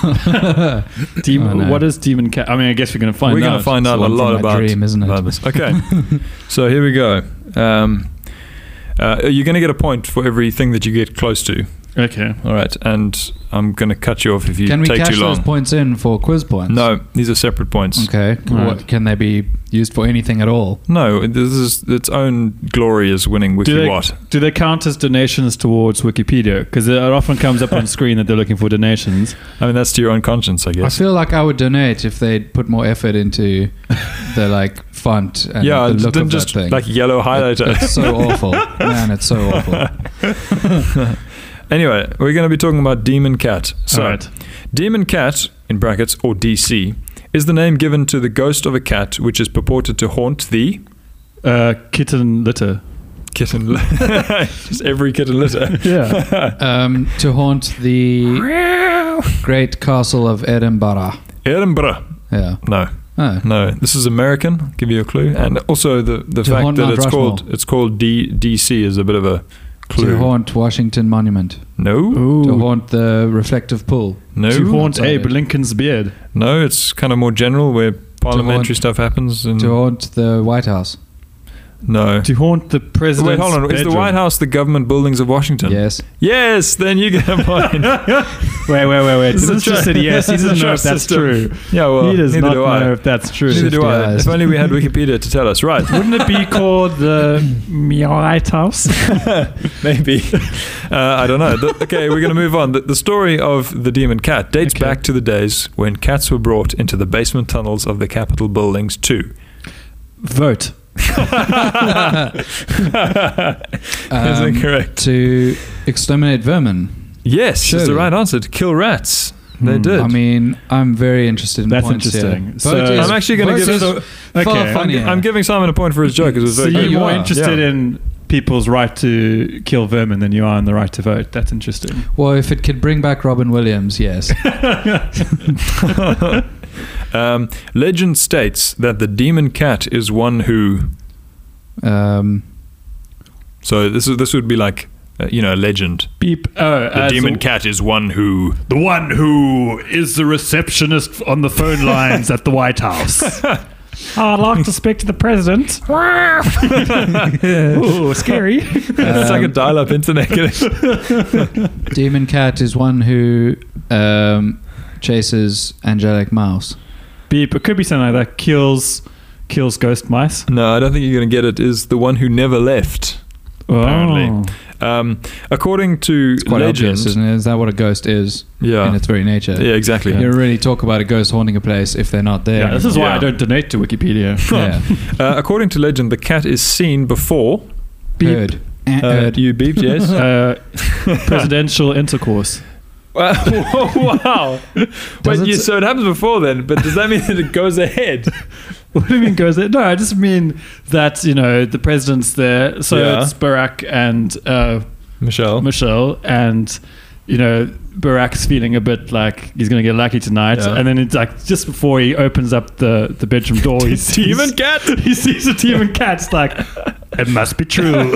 Demon, Oh, no. What is demon cat? I mean, I guess we're going to find We're out. going to find It's out the a one lot from my about, dream, isn't it? about this. Okay, so here we go. Um, uh, you're going to get a point for everything that you get close to. Okay. All right, and I'm going to cut you off if you Can we take cash too long. those points in for quiz points? No, these are separate points. Okay. All right. What, can they be used for anything at all? No, this is its own glory as winning Wiki Do they, What. do they count as donations towards Wikipedia? Because it often comes up on screen that they're looking for donations. I mean, that's to your own conscience, I I guess. feel like I would donate if they'd put more effort into the like font and yeah, the it look didn't of just that thing. like yellow It- highlighter. it's so awful, man. It's so awful. Anyway, we're going to be talking about Demon Cat. So, All right. Demon Cat, in brackets, or D C, is the name given to the ghost of a cat which is purported to haunt the Uh, kitten litter. kitten. Li- just every kitten litter. Yeah. Um, to haunt the great castle of Edinburgh. Edinburgh. Yeah. No, Oh. no. This is American. I'll give you a clue. And also the, the To fact haunt that Mount it's Rushmore. called it's called D- DC is a bit of a clue. To haunt Washington Monument. No, Ooh. To haunt the reflective pool. no, To haunt Sorry. Abe Lincoln's beard. no. It's kind of more general where parliamentary haunt- stuff happens. And To haunt the White House. no. To haunt the president's Wait, hold on. Is the bedroom. White House the government buildings of Washington? Yes. Yes, then you get a point. Wait, wait, wait, wait. This is a This just tra- said yes. He this is a doesn't know if trust that's system. true. Yeah, well, he does neither not do know I. if that's true. Neither do I. Fifty-eyes. If only we had Wikipedia to tell us. Right. Wouldn't it be called the White House? Maybe. Uh, I don't know. The- okay, we're going to move on. The, the story of the demon cat dates Okay. back to the days when cats were brought into the basement tunnels of the Capitol buildings too. Vote. Is Um, that correct? To exterminate vermin. Yes, is the surely. right answer. To kill rats. They Hmm. did. I mean, I'm very interested in That's points interesting. Here. So- Vote is- I'm actually gonna vote give is it Okay. far I'm- funnier. I'm giving Simon a point for his joke. It was So very you're good. more are. interested Yeah. in people's right to kill vermin than you are in the right to vote. That's interesting. Well, if it could bring back Robin Williams, yes. um, legend states that the demon cat is one who. Um, So this is this would be like uh, you know a legend. Beep. Oh, The uh, demon so cat is one who. the one who is the receptionist on the phone lines at the White House. I'd like to speak to the president. Ooh, scary. It's like a dial-up internet. Demon Cat is one who um, chases angelic mouse. Beep. It could be something like that. Kills, kills ghost mice. No, I don't think you're going to get it. Is the one who never left. Apparently. Oh. Um, according to It's quite legend, obvious, isn't it? Is that what a ghost is yeah, in its very nature? yeah, exactly. You don't really talk about a ghost haunting a place if they're not there. Yeah, this is why Yeah. I don't donate to Wikipedia. Yeah. Uh, according to legend, the cat is seen before. Beep. Heard. Eh, Uh, heard. you beeped, yes. Uh, presidential intercourse. Wow! wow. Does Wait, it you, s- so it happens before then, but does that mean that it goes ahead? What do you mean goes there? No, I just mean that, you know, the president's there. So Yeah. it's Barack and uh, Michelle. Michelle, and, you know, Barack's feeling a bit like he's going to get lucky tonight. Yeah. And then it's like just before he opens up the, the bedroom door, he sees, Demon cat? he sees a demon cat. It's like, it must be true.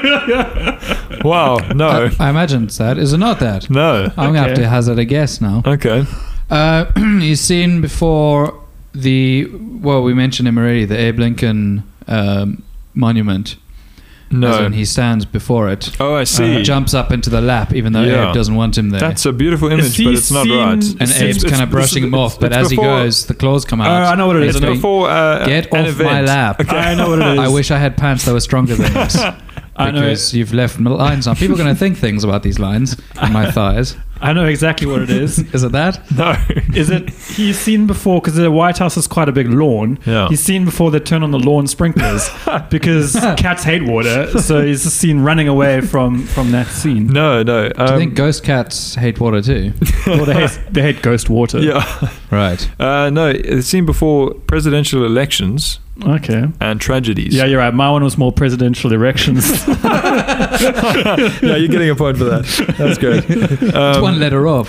Wow, no. I imagine it's that. Is it not that? No. I'm going to have Okay. to hazard a guess now. Okay. Uh, he's seen before the, well, we mentioned him already, the Abe Lincoln um, monument. As No. in he stands before it. Oh, I see. Uh, jumps up into the lap, even though Yeah. Abe doesn't want him there. That's a beautiful image, he but it's not seen- right. and It's- Abe's it's- kind of this brushing is- him off, but it's as he before- goes, the claws come out. Oh, I know what it He's is. It's going, before uh, Get an off my event. lap. I know what it is. I wish I had pants that were stronger than this. I know. Because you've left lines on. People are going to think things about these lines in my thighs. I know exactly what it is. Is it that? No. Is it he's seen before, because the White House is quite a big lawn. Yeah. He's seen before they turn on the lawn sprinklers because cats hate water. So he's just seen running away from, from that scene. No, no. Do you Um, think ghost cats hate water too? Well, they hate, they hate ghost water. yeah. Right. Uh, no, it's seen before presidential elections Okay. and tragedies. Yeah, you're right. My one was more presidential erections. yeah, you're getting a point for that. That's good. It's Um, one letter off.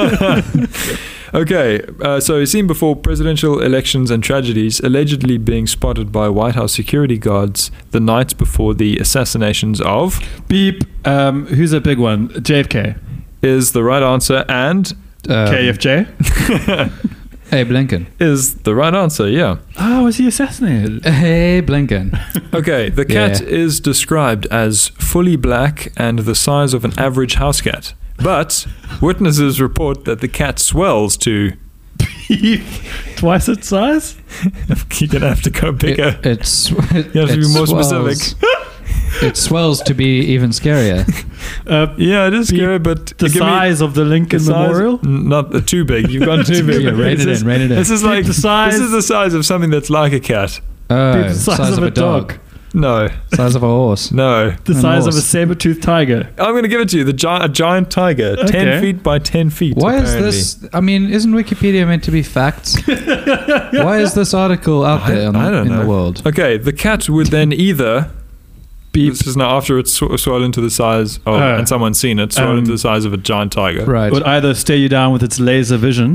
Okay, uh, so he's seen before presidential elections and tragedies, allegedly being spotted by White House security guards the nights before the assassinations of Beep. Um, who's a big one? J F K. is the right answer, and Um, K F J. Abe Lincoln. is the right answer, yeah. Oh, was he assassinated? Abe Lincoln. Okay, the cat Yeah. is described as fully black and the size of an average house cat. But witnesses report that the cat swells to. Twice its size? You're going to have to go bigger. It, it's, You have to it be more swells. specific. It swells to be even scarier. Uh, Yeah, it is Be- scary, but the give me size of the Lincoln the size- Memorial? N- Not uh, too big. You've gone too big. Yeah, rein This it is- in, rein it in. This is like the size- This is the size of something that's like a cat. Oh, the size, of, a dog. No, Size of a horse. no. The And size of a horse. saber-toothed tiger. I'm going to give it to you. The gi- a giant tiger, Okay. ten feet by ten feet. Why apparently. is this? I mean, isn't Wikipedia meant to be facts? Why is this article out I- there on, I don't in know. the world? Okay, the cat would then either. Beep. This is now after it's sw- swollen to the size, oh, Uh, and someone's seen it, swollen um, to the size of a giant tiger. Right. Would either stare you down with its laser vision.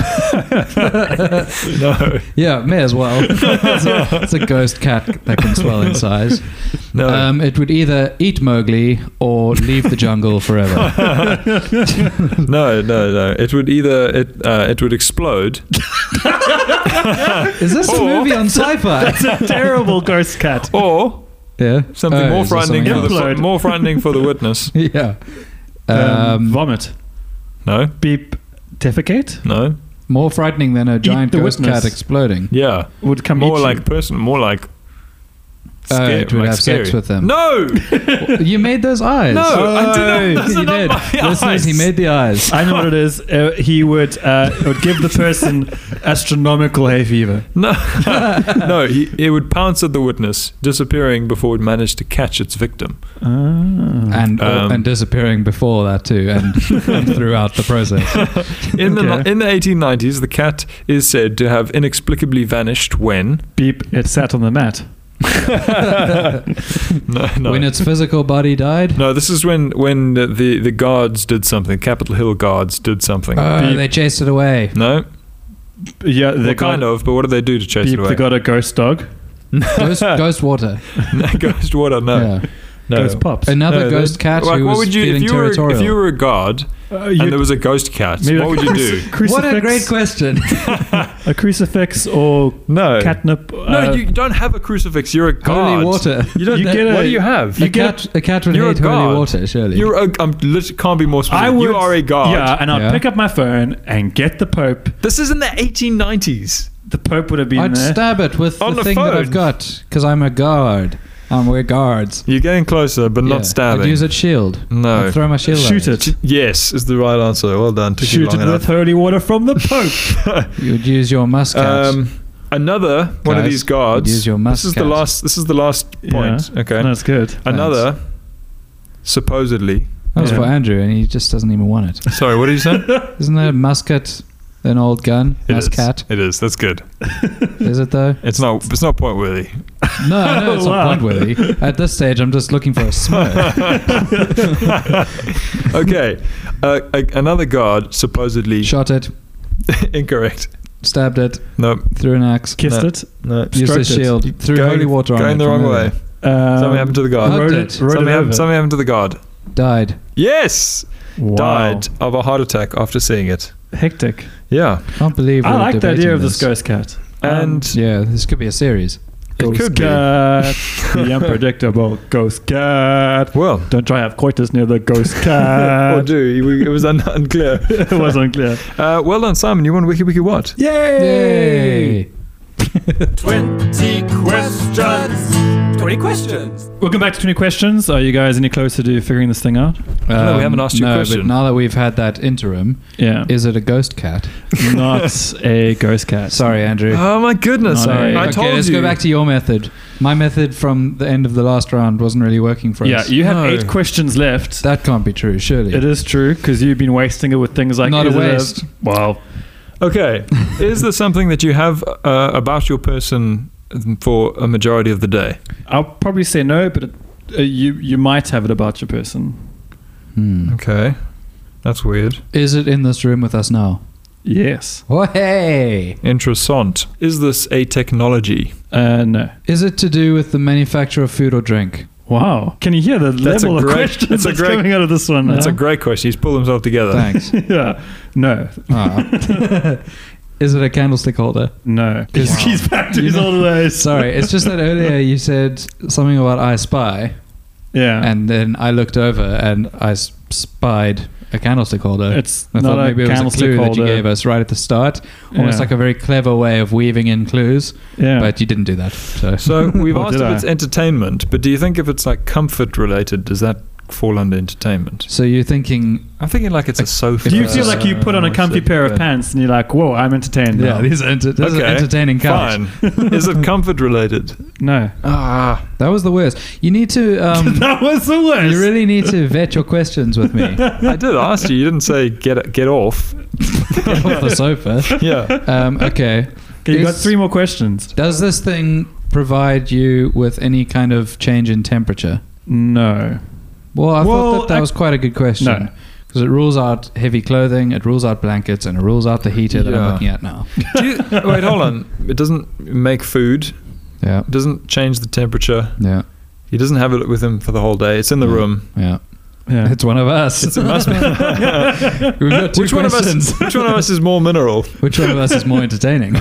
No, Yeah, may as well. it's, a, it's a ghost cat that can swell in size. no. Um, it would either eat Mowgli or leave the jungle forever. no, no, no. It would either it uh, it would explode. Is this a Or- movie on sci-fi? It's a terrible ghost cat. Or Yeah. something Oh, more is there frightening something for the else? fo- more frightening for the witness. Yeah. Um, Um, vomit. No, Beep. Defecate? no. more frightening than a giant the ghost witness. cat exploding. Yeah, Would come more eat you. like person, more like. Oh, scary- it would like have scary. sex with them. No, You made those eyes. No, I did not- Oh, those are you not did. my Listeners, he eyes. made the eyes. I know what it is. Uh, he would uh, it would give the person astronomical hay fever. no, no. He it would pounce at the witness, disappearing before it managed to catch its victim. Ah. And Um, and disappearing before that too, and, and throughout the process. In the Okay. in the eighteen nineties, the cat is said to have inexplicably vanished when. Beep. It sat on the mat. No, no. When its physical body died. No, this is when when the, the the guards did something. Capitol Hill guards did something. Oh, Beep. they chased it away. no, Yeah, they well, got kind of. But what do they do to chase Beep. it away? They got a ghost dog. Ghost, ghost water. Ghost water. No. Yeah. No. Ghost pops. Another No, ghost cat like, who what was would you, feeling if you were, territorial. If you were a god Uh, and there was a ghost cat, maybe what like would a you do? crucifix, What a great question. a crucifix or No. catnip. No, uh, you don't have a crucifix. You're a god. Holy water. You don't. You get what a- do you have? you a, get- cat, a cat would You're a hate holy god. water, surely. You're a. I'm literally can't be more specific. I would, you are a god. Yeah, and I'd Yeah. pick up my phone and get the Pope. This is in the eighteen nineties. The Pope would have been I'd there. stab it with On the the thing that I've phone. got because I'm a guard. Um, we're guards. You're getting closer, but Yeah. not stabbing. I'd use a shield. No. I'd throw my shield Shoot at it. Yes, is the right answer. Well done. Took you Shoot long it enough. with holy water from the Pope. You would use your muscat. Um, another one of Guys, these guards. use your This is the muscat. last. This is the last point. Yeah. Okay. No, it's good. Another, supposedly. that was yeah. for Andrew, and he just doesn't even want it. Sorry, what did you say? Isn't a musket an old gun? It is. Muscat. It is. That's good. Is it though? It's not. It's not point worthy. No, I know it's Wow. not point worthy. At this stage, I'm just looking for a smoke. Okay. Uh, a, another guard supposedly Shot it, incorrect. stabbed it, No. threw an axe, Kissed No. it. No. used a Stroked it. shield, threw Going- holy water on it. Going the from wrong earlier. way. Um, Something happened to the guard. Hugged Rode it. it. Rode Something it happened, over. something happened to the guard. Died. Yes. Wow. Died of a heart attack after seeing it. Hectic. Yeah. Can't believe I we're like the idea debating of this ghost cat. And Yeah, this could be a series. it Ghost could be. cat. The unpredictable ghost cat. Well, Don't try to have coitus near the ghost or cat. do. It was un- unclear. It was unclear. Uh, well done, Simon. You won Wiki Wiki what? Yay! twenty questions. twenty questions. Welcome back to twenty questions. Are you guys any closer to figuring this thing out? No, we haven't asked you a no, question. but now that we've had that interim, Yeah. is it a ghost cat? Not a ghost cat. Sorry, Andrew. Oh my goodness! Not a- I okay, told let's you. go back to your method. My method from the end of the last round wasn't really working for Yeah, us. you have No. eight questions left. That can't be true, surely. It is true because you've been wasting it with things like Not a is it waste. well, Okay. Is there something that you have uh, about your person for a majority of the day? I'll probably say no, but it, uh, you you might have it about your person. Hmm. Okay. That's weird. Is it in this room with us now? Yes. Oh, hey! Interessant. Is this a technology? Uh, no. Is it to do with the manufacture of food or drink? Wow. Can you hear the That's a level of great- questions that's a that's great- coming out of this one? That's now? a great question. He's pulled himself together. Thanks. yeah. No. Ah. Is it a candlestick holder? No. Because Wow. he's back to You his know- old ways. Sorry, it's just that earlier you said something about I spy, Yeah. and then I looked over and I s- spied a candlestick holder. it's I not thought a maybe it was a candlestick clue holder. that you gave us right at the start, almost Yeah. like a very clever way of weaving in clues, Yeah. but you didn't do that. So, So we've Or asked did if I? it's entertainment, but do you think if it's like comfort related, does that fall under entertainment? so you're thinking, I'm thinking like it's a sofa. Do you feel like you put on a comfy pair of pants and you're like, whoa, I'm entertained now? yeah, these are, enter- this is Okay, entertaining couch. Fine. Is it comfort related? No. Ah, That was the worst. You need to, um, that was the worst. you really need to vet your questions with me. I did ask you. You didn't say get get off. Get off the sofa. Yeah. Um, okay. Okay, you got Is- three more questions. Does this thing provide you with any kind of change in temperature? No. Well, I Well, thought that that I- was quite a good question. No. Because it rules out heavy clothing, it rules out blankets, and it rules out the heater that Yeah. I'm looking at now. Do you, wait, hold on. It doesn't make food. Yeah, It doesn't change the temperature. yeah, He doesn't have it with him for the whole day. It's in the Yeah. room. yeah. Yeah. It's one of us. It must be. We've got two which one of questions. us? Which one of us is more mineral? Which one of us is more entertaining?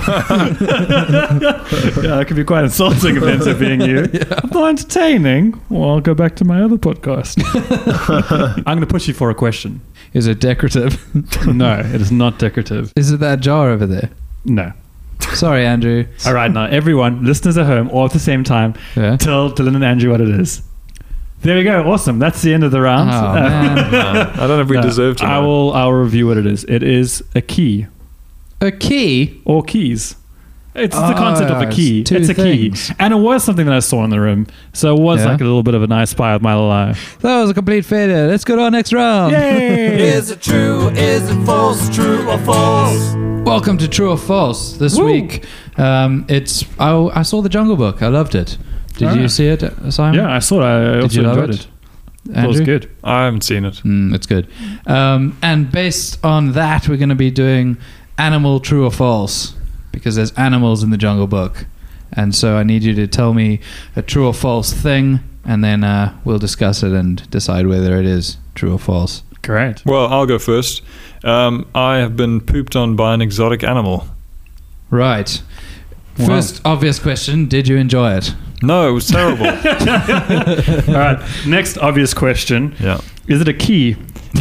Yeah, that could be quite insulting if it ends up being you. I'm not entertaining. Well, I'll go back to my other podcast. I'm going to push you for a question. Is it decorative? No, it is not decorative. Is it that jar over there? No. Sorry, Andrew. All right, now, everyone, listeners at home, all at the same time, Yeah. tell Dylan and Andrew what it is. There we go. Awesome. That's the end of the round. Oh, Uh, man. I don't know if we no, deserve to. I know. will. I'll review what it is. It is a key A key? or keys. It's the Oh, concept of a key. two It's a things. key, and it was something that I saw in the room. So it was Yeah. like a little bit of a nice spy with my little eye. That was a complete failure. Let's go to our next round. Yay! Is it true? Is it false? True or false? Welcome to True or False. This Woo. week, um, it's I, I saw the Jungle Book. I loved it. Did All you right. see it, Simon? Yeah, I saw it. I Did also you love enjoyed it? it. It was Andrew? good. I haven't seen it. Mm, it's good. Um, and based on that, we're going to be doing animal true or false because there's animals in the Jungle Book. And so I need you to tell me a true or false thing and then uh, we'll discuss it and decide whether it is true or false. Great. Well, I'll go first. Um, I have been pooped on by an exotic animal. Right. Wow. First obvious question, did you enjoy it? No, it was terrible. All right. Next obvious question. Yeah. Is it a key?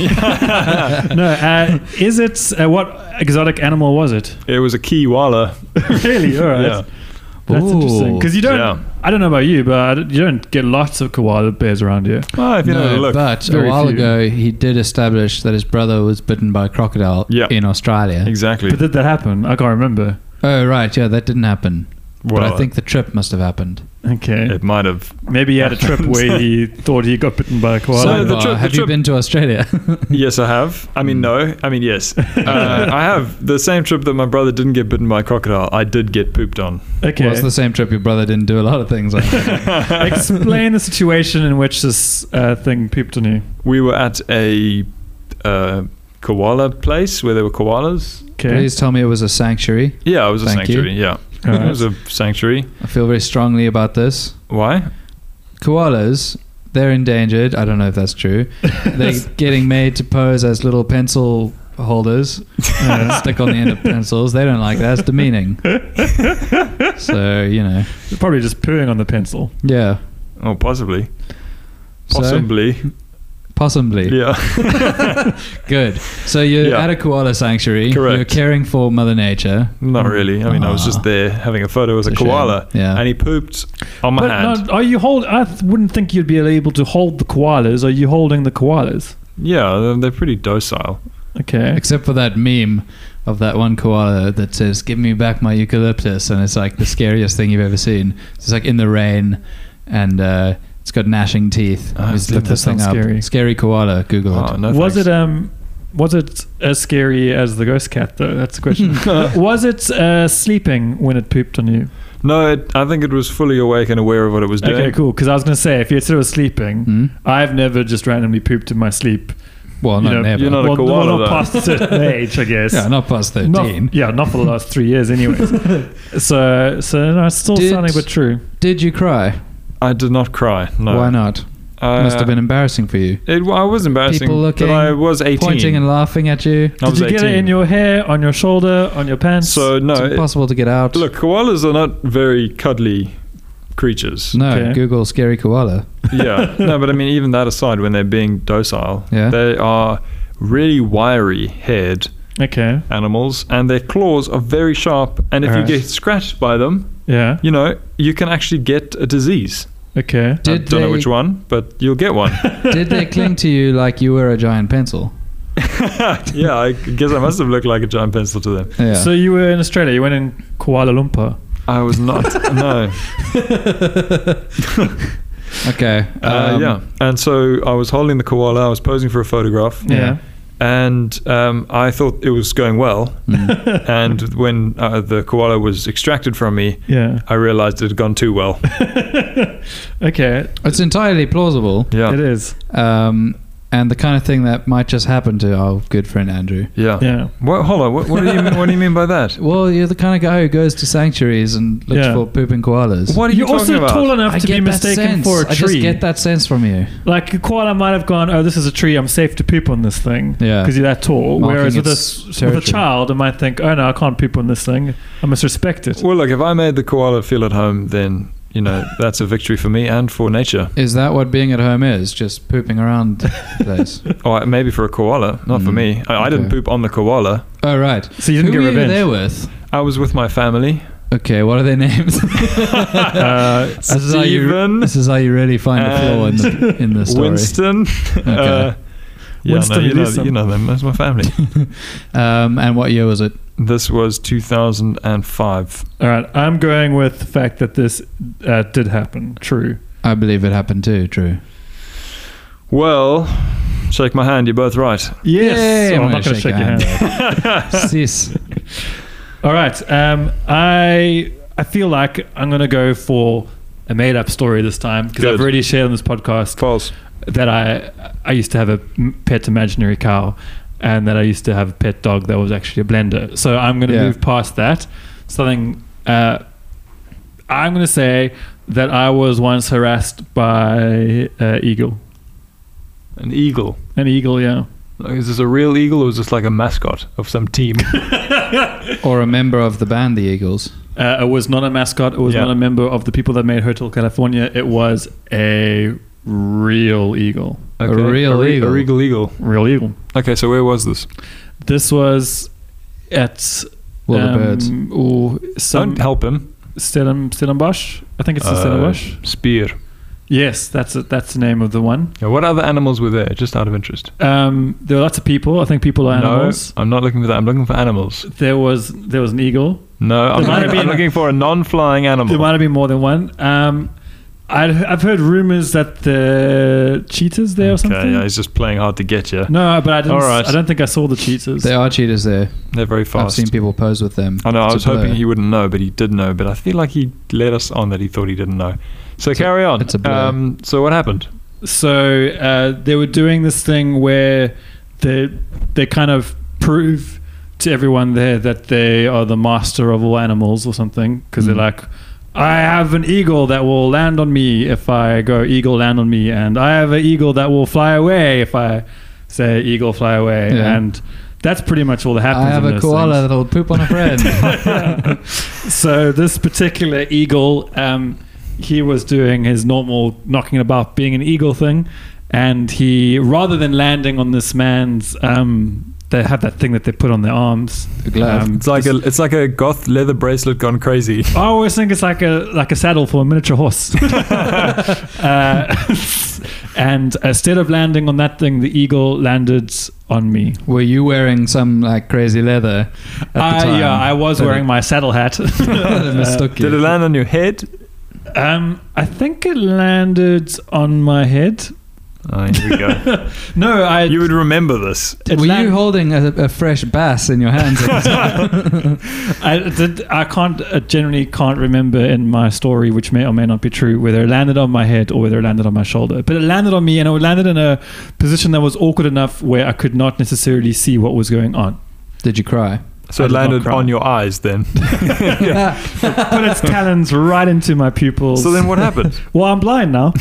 No. Uh, is it... Uh, what exotic animal was it? It was a kiwala. Really? All right. Yeah. That's Ooh. interesting. Because you don't... Yeah. I don't know about you, but you don't get lots of koala bears around here. Well, if you know, No, look. but a Very while few. ago he did establish that his brother was bitten by a crocodile Yeah. in Australia. Exactly. But did that happen? I can't remember. Oh, right, yeah, that didn't happen. Well, but I think the trip must have happened. Okay. it might have. Maybe he had a trip where he thought he got bitten by a koala. So the Uh, trip- the have you trip- been to Australia? Yes, I have. I mean, no. I mean, yes. Uh, I have. The same trip that my brother didn't get bitten by a crocodile, I did get pooped on. Okay. Well, it's the same trip your brother didn't do a lot of things on. Explain the situation in which this uh, thing pooped on you. We were at a uh, koala place where there were koalas. Okay. Please tell me it was a sanctuary. Yeah, it was a Thank you. sanctuary. Yeah. All It right. was a sanctuary. I feel very strongly about this. Why? Koalas, they're endangered. I don't know if that's true. They're getting made to pose as little pencil holders and stick on the end of pencils. They don't like that. It's demeaning. So, you know, Probably just pooing on the pencil. yeah. Oh, possibly. So, Possibly. possibly. Yeah. Good. So you're Yeah. at a koala sanctuary. Correct. You're caring for Mother Nature. Not really. I mean, I was Ah. just there having a photo with It's a a shame. koala. Yeah. And he pooped on my But hand. no, are you hold? I th- wouldn't think you'd be able to hold the koalas. Are you holding the koalas? Yeah, they're, they're pretty docile. Okay. Except for that meme of that one koala that says, "Give me back my eucalyptus," and it's like the scariest thing you've ever seen. It's like in the rain, and uh, it's got gnashing teeth. Ah, Just that look this thing sounds up. scary. Scary koala. Google Oh, it. no was thanks. it um? Was it as scary as the ghost cat though? That's the question. Was it uh, sleeping when it pooped on you? No, it, I think it was fully awake and aware of what it was doing. Okay, cool. Because I was going to say, if you said it was sleeping, Hmm? I've never just randomly pooped in my sleep. Well, You not know, never. you're not a well, koala, well, though. not past a certain age, I guess. yeah, not past thirteen. Not, yeah, not for the last three years, anyways. so, so no, it's still Did- sounding a bit true. Did you cry? I did not cry. No. Why not? Uh, Must have been embarrassing for you. It, I was embarrassing. People looking, but I was eighteen. Pointing and laughing at you. I was Did you get it eighteen. in your hair, on your shoulder, on your pants? So no, It's it- impossible to get out. look, koalas are not very cuddly creatures. no, Okay. Google scary koala. Yeah, no, but I mean, even that aside, when they're being docile, Yeah. they are really wiry-haired Okay. animals, and their claws are very sharp. And if Alright. you get scratched by them, Yeah. you know, you can actually get a disease. Okay. I Did don't know they- which one, but you'll get one. Did they cling to you like you were a giant pencil? Yeah, I guess I must have looked like a giant pencil to them. Yeah. So you were in Australia. You went in Kuala Lumpur. I was not. No. okay. Uh, um, yeah. And so I was holding the koala. I was posing for a photograph. Yeah. And um, I thought it was going well. mm. And when uh, the koala was extracted from me, Yeah. I realized it had gone too well. Okay. It's entirely plausible. Yeah. It is. Um, and the kind of thing that might just happen to our good friend Andrew. Yeah. Yeah. What, hold on. What, what, do you mean, what do you mean by that? Well, you're the kind of guy who goes to sanctuaries and looks Yeah. for pooping koalas. What are you You're talking also about? tall enough I to be get that mistaken sense. for a I tree. just get that sense from you. Like a koala might have gone, oh, this is a tree. I'm safe to poop on this thing. Yeah. Because you're that tall. Marking Whereas with a, its with a territory. child, it might think, oh no, I can't poop on this thing. I must respect it. Well, look, if I made the koala feel at home, then, you know, that's a victory for me and for nature. Is that what being at home is? Just pooping around the place? Or maybe for a koala, not for Mm, me. I, I didn't okay. poop on the koala. Oh, right. So you didn't Who get were you revenge. there with? I was with my family. Okay, what are their names? Uh, This is how you- Stephen This is how you really find a flaw in the, in the story. Winston. Uh, yeah, Winston no, you, know, Newsom. you know them. That's my family. Um, and what year was it? This was two thousand five. all right. I'm going with the fact that this uh, did happen. True. I believe it happened too, true. Well, shake my hand. You're both right. Yes. Yay, Oh, I'm I'm not going gonna to shake shake your your hand. Sis. All right. Um, I I feel like I'm going to go for a made up story this time because I've Good. already shared on this podcast False. that I I used to have a m- pet imaginary cow and that I used to have a pet dog that was actually a blender. So I'm going to Yeah. move past that. Something uh, I'm going to say that I was once harassed by uh, eagle. An eagle. An eagle, yeah. Like, is this a real eagle or is this like a mascot of some team? Or a member of the band, the Eagles. Uh, it was not a mascot. It was Yeah. not a member of the people that made Hotel California. It was a real eagle. A real a re- eagle. A regal eagle. Real eagle. Okay, so where was this? This was at Well, the um, birds. Or some Don't help him. Stellen, Stellenbosch. I think it's the Uh, Stellenbosch. Spear. Yes, that's it. That's the name of the one. Now, what other animals were there? Just out of interest. Um, there were lots of people. I think people are animals. No, I'm not looking for that. I'm looking for animals. There was there was an eagle. No, I'm, There might have I'm been- looking for a non-flying animal. There might have been more than one. Um, I'd, I've heard rumors that the cheetahs there or something. Okay, yeah, he's just playing hard to get you. No, but I didn't. All right. I don't think I saw the cheetahs. There are cheetahs there. They're very I've fast. seen people pose with them. I know. I It's a was hoping blur. he wouldn't know, but he did know. But I feel like he let us on that he thought he didn't know. So It's a- carry on. it's a blur. Um, so what happened? So uh, they were doing this thing where they they kind of prove to everyone there that they are the master of all animals or something, because Mm. they're like, I have an eagle that will land on me if I go eagle land on me, and I have an eagle that will fly away if I say eagle fly away, Yeah. and that's pretty much all that happens. I have in a those koala things. that'll poop on a friend. So this particular eagle, um, he was doing his normal knocking about being an eagle thing, and he, rather than landing on this man's, um, they have that thing that they put on their arms. A glove. Um, It's like this- a it's like a goth leather bracelet gone crazy. I always think it's like a like a saddle for a miniature horse. uh, and instead of landing on that thing, the eagle landed on me. Were you wearing some like crazy leather at the I, time? yeah, I was That wearing it- my saddle hat. that mistook you. Did it land on your head? um, I think it landed on my head. Oh, here we go. No, I. You would remember this. it Were land- you holding a, a fresh bass in your hands at the time? I did. I can't. I generally can't remember in my story, which may or may not be true, whether it landed on my head or whether it landed on my shoulder. But it landed on me, and it landed in a position that was awkward enough where I could not necessarily see what was going on. Did you cry? So I it did not landed cry. on your eyes then. Put its talons right into my pupils. So then what happened? Well, I'm blind now.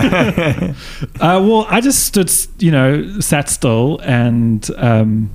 uh, well, I just stood, you know, sat still and um,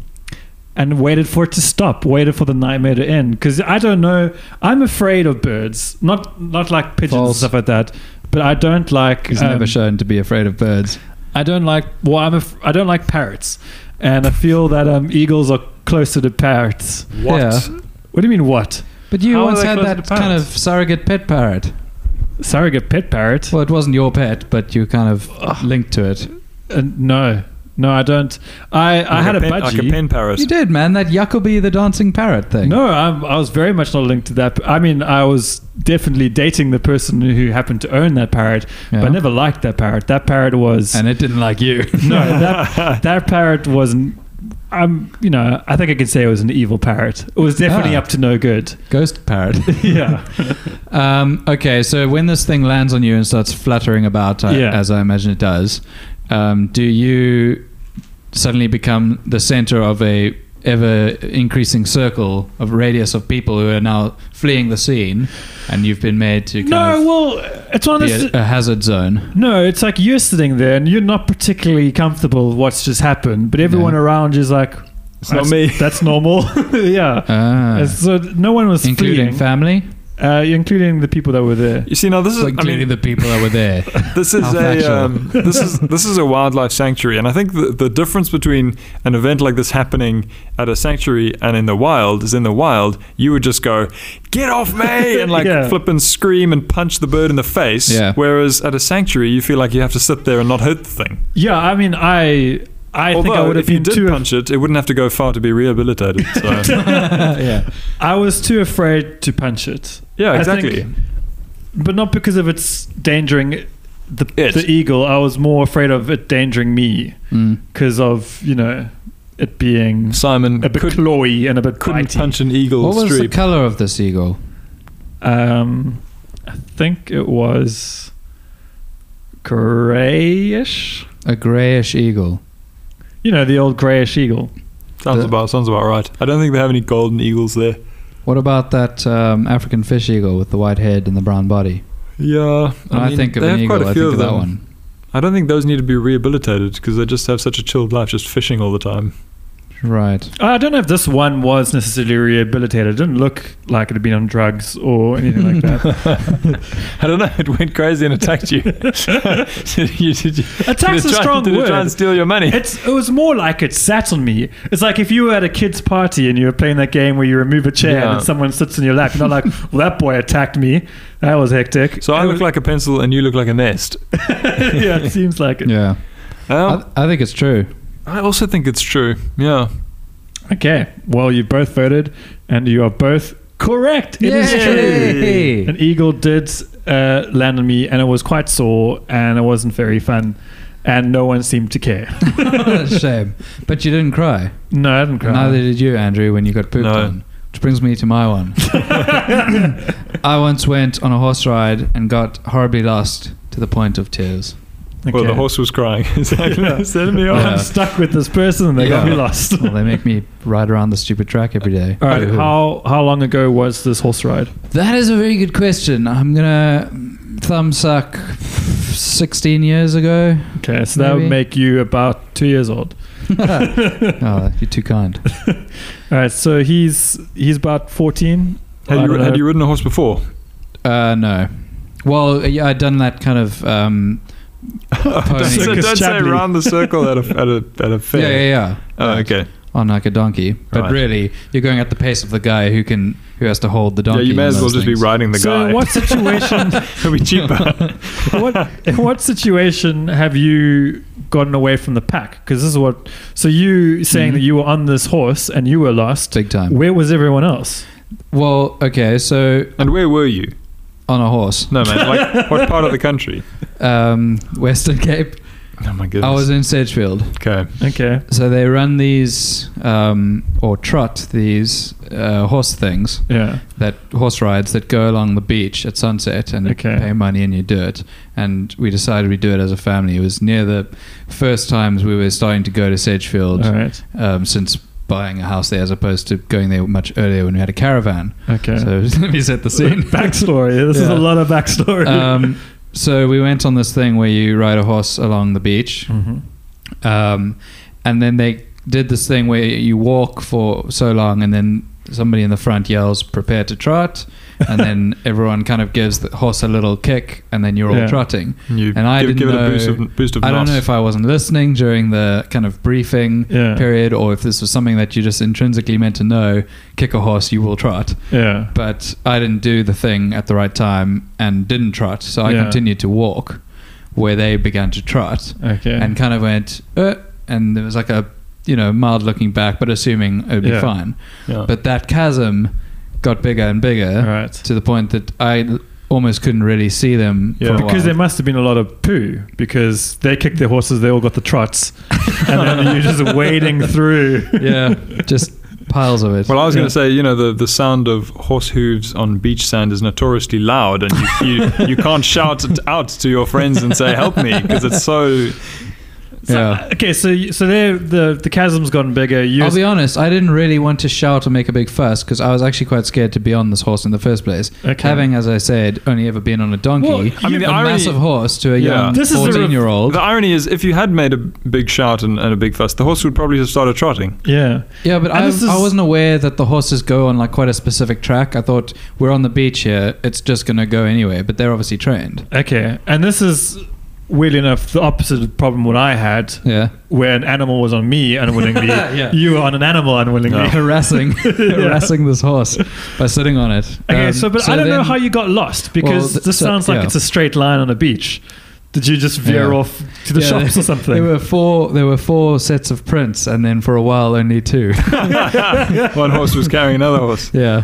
and waited for it to stop. Waited for the nightmare to end, because I don't know. I'm afraid of birds, not not like pigeons and False. stuff like that. But I don't like. He's um, never shown to be afraid of birds. I don't like. Well, I'm. Af- I don't like parrots, and I feel that um, eagles are closer to parrots. What? Yeah. What do you mean? What? But you How are once they had closer that to kind of parrots? surrogate pet parrot. Surrogate pet parrot? Well, it wasn't your pet, but you kind of linked to it. Uh, no, no, I don't. I, I Like had a, pen, budgie. like a pen parrot. You did, man. That Jacoby the dancing parrot thing. No, I'm, I was very much not linked to that. I mean, I was definitely dating the person who happened to own that parrot, Yeah. but I never liked that parrot. That parrot was And it didn't like you. no, that that parrot wasn't. I'm, you know, I think I could say it was an evil parrot. It was definitely Ah. up to no good. Ghost parrot. Yeah, Um, okay, so when this thing lands on you and starts fluttering about, uh, Yeah. as I imagine it does, um, do you suddenly become the center of a ever increasing circle of radius of people who are now fleeing the scene, and you've been made to kind no, of well, it's one of be those. a, a hazard zone? No, it's like you're sitting there and you're not particularly comfortable with what's just happened, but everyone Yeah. around you is like, It's not "That's- me." That's normal. Yeah. Ah, And so no one was including fleeing, family, uh, including the people that were there. You see, now this is. I including mean, the people that were there. this is How a factual. um, this is this is a wildlife sanctuary, and I think the the difference between an event like this happening at a sanctuary and in the wild is in the wild you would just go, "Get off me!" and like Yeah. flip and scream and punch the bird in the face. Yeah. Whereas at a sanctuary you feel like you have to sit there and not hurt the thing. Yeah, I mean, I I think I Although would have if you been did too. punch it, it wouldn't have to go far to be rehabilitated. So yeah. I was too afraid to punch it. yeah, I exactly. think- but not because of its endangering the It. the eagle. I was more afraid of it endangering me Mm. because of, you know, it being Simon a bit could, clawy and a bit couldn't bitey. punch an eagle What was the street. color of this eagle? Um, I think it was grayish. A grayish eagle. You know, the old grayish eagle. Sounds the- about sounds about right. I don't think they have any golden eagles there. What about that um, African fish eagle with the white head and the brown body? Yeah, When I, mean, think of they an have eagle, quite a I few think of that them. one. I don't think those need to be rehabilitated because they just have such a chilled life, just fishing all the time. Right. I don't know if this one was necessarily rehabilitated. It didn't look like it had been on drugs or anything like that. I don't know. It went crazy and attacked you. did you, did you Attack's did a it try, strong did it try word. and steal your money? It's, it was more like it sat on me. It's like if you were at a kid's party and you were playing that game where you remove a chair Yeah. and someone sits in your lap. You're not like, well, that boy attacked me. That was hectic. So I It look was- like a pencil and you look like a nest. yeah, it seems like it. Yeah. Well, I, I think it's true. I also think it's true. Yeah. Okay, well, you both voted, and you are both correct. It is Yay! true. An eagle did uh, land on me, and it was quite sore, and it wasn't very fun, and no one seemed to care. Shame. But you didn't cry. No, I didn't cry. Neither did you, Andrew, when you got pooped No. on. Which brings me to my one. I once went on a horse ride and got horribly lost to the point of tears. Okay. Well, the horse was crying. Is that gonna set me Oh, off? I'm stuck with this person, and they got Yeah. me lost. Well, they make me ride around the stupid track every day. All right, Boo-hoo. how how long ago was this horse ride? That is a very good question. I'm gonna thumb suck sixteen years ago. Okay, so that would Maybe. make you about two years old. Oh, you're too kind. All right, so he's he's about fourteen. I Had you, don't had know. you ridden a horse before? Uh, no. Well, yeah, I'd done that kind of. Um, don't pony. say, Circus don't say Chapley. round the circle at a, at a, at a Yeah, fair. yeah, yeah. Oh, okay. On like a donkey, but Right. really, you're going at the pace of the guy who can, who has to hold the Yeah, donkey. you may in as well those just things. be riding the So guy. in what situation? It'll be cheaper. what, in what situation have you gotten away from the pack? Because this is what. So you saying Mhm. that you were on this horse and you were lost. Big time. Where was everyone else? Well, okay, so And where were you? on a horse, No, man. Like, what part of the country? um, Western Cape. Oh, my goodness. I was in Sedgefield. Okay. Okay. So they run these, um, or trot these uh, horse things, Yeah. that horse rides that go along the beach at sunset, and Okay. you pay money and you do it. And we decided we'd do it as a family. It was near the first times we were starting to go to Sedgefield All right. um, since buying a house there, as opposed to going there much earlier when we had a caravan. Okay. So let me set the scene. Backstory. This is Yeah. a lot of backstory. um, so we went on this thing where you ride a horse along the beach. Mhm. Um, and then they did this thing where you walk for so long, and then somebody in the front yells, "Prepare to trot," and then everyone kind of gives the horse a little kick, and then you're all Yeah. trotting. You And I give, didn't give it know- a boost of, boost of I don't nos. know if I wasn't listening during the kind of briefing Yeah. period, or if this was something that you just intrinsically meant to know. Kick a horse, you will trot. Yeah. But I didn't do the thing at the right time and didn't trot, so I Yeah. continued to walk where they began to trot. Okay. And kind of went, uh, and there was like a, you know, mild looking back, but assuming it would be Yeah. fine. Yeah. But that chasm got bigger and bigger right. to the point that I l- almost couldn't really see them Yeah. for a Because while. there must have been a lot of poo, because they kicked their horses, they all got the trots, and then you're just wading through. Yeah, just piles of it. Well, I was Yeah. going to say, you know, the, the sound of horse hooves on beach sand is notoriously loud, and you you, you can't shout it out to your friends and say, "Help me," because it's so. So, Yeah. Okay, so you- so there the the chasm's gotten bigger. You I'll be honest, I didn't really want to shout or make a big fuss because I was actually quite scared to be on this horse in the first place. Okay. Having, as I said, only ever been on a donkey, Well, I mean, the a irony- massive horse to a Yeah. young This is the rev- fourteen-year-old. The irony is, if you had made a big shout and, and a big fuss, the horse would probably have started trotting. yeah. Yeah, but And I, this is- I wasn't aware that the horses go on like quite a specific track. I thought we're on the beach here; it's just going to go anyway. But they're obviously trained. Okay, and this is weirdly enough the opposite problem what I had, Yeah, where an animal was on me unwillingly. Yeah. You were on an animal unwillingly. Yeah. harassing, harassing this horse by sitting on it. Okay, Um, so but I don't know then- how you got lost, because Well, th- this so- sounds like yeah. it's a straight line on a beach. Did you just veer Yeah. off to the Yeah, shops there- or something? There were four. There were four sets of prints, and then for a while only two. One horse was carrying another horse. Yeah.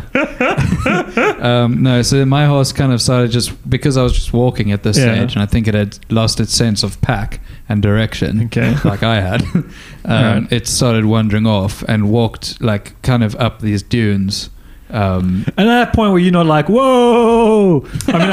um, no, so my horse kind of started just because I was just walking at this Yeah. stage, and I think it had lost its sense of pack and direction, Okay. like I had. um, Right. It started wandering off and walked like kind of up these dunes. Um, And at that point, were you not like, whoa? I mean,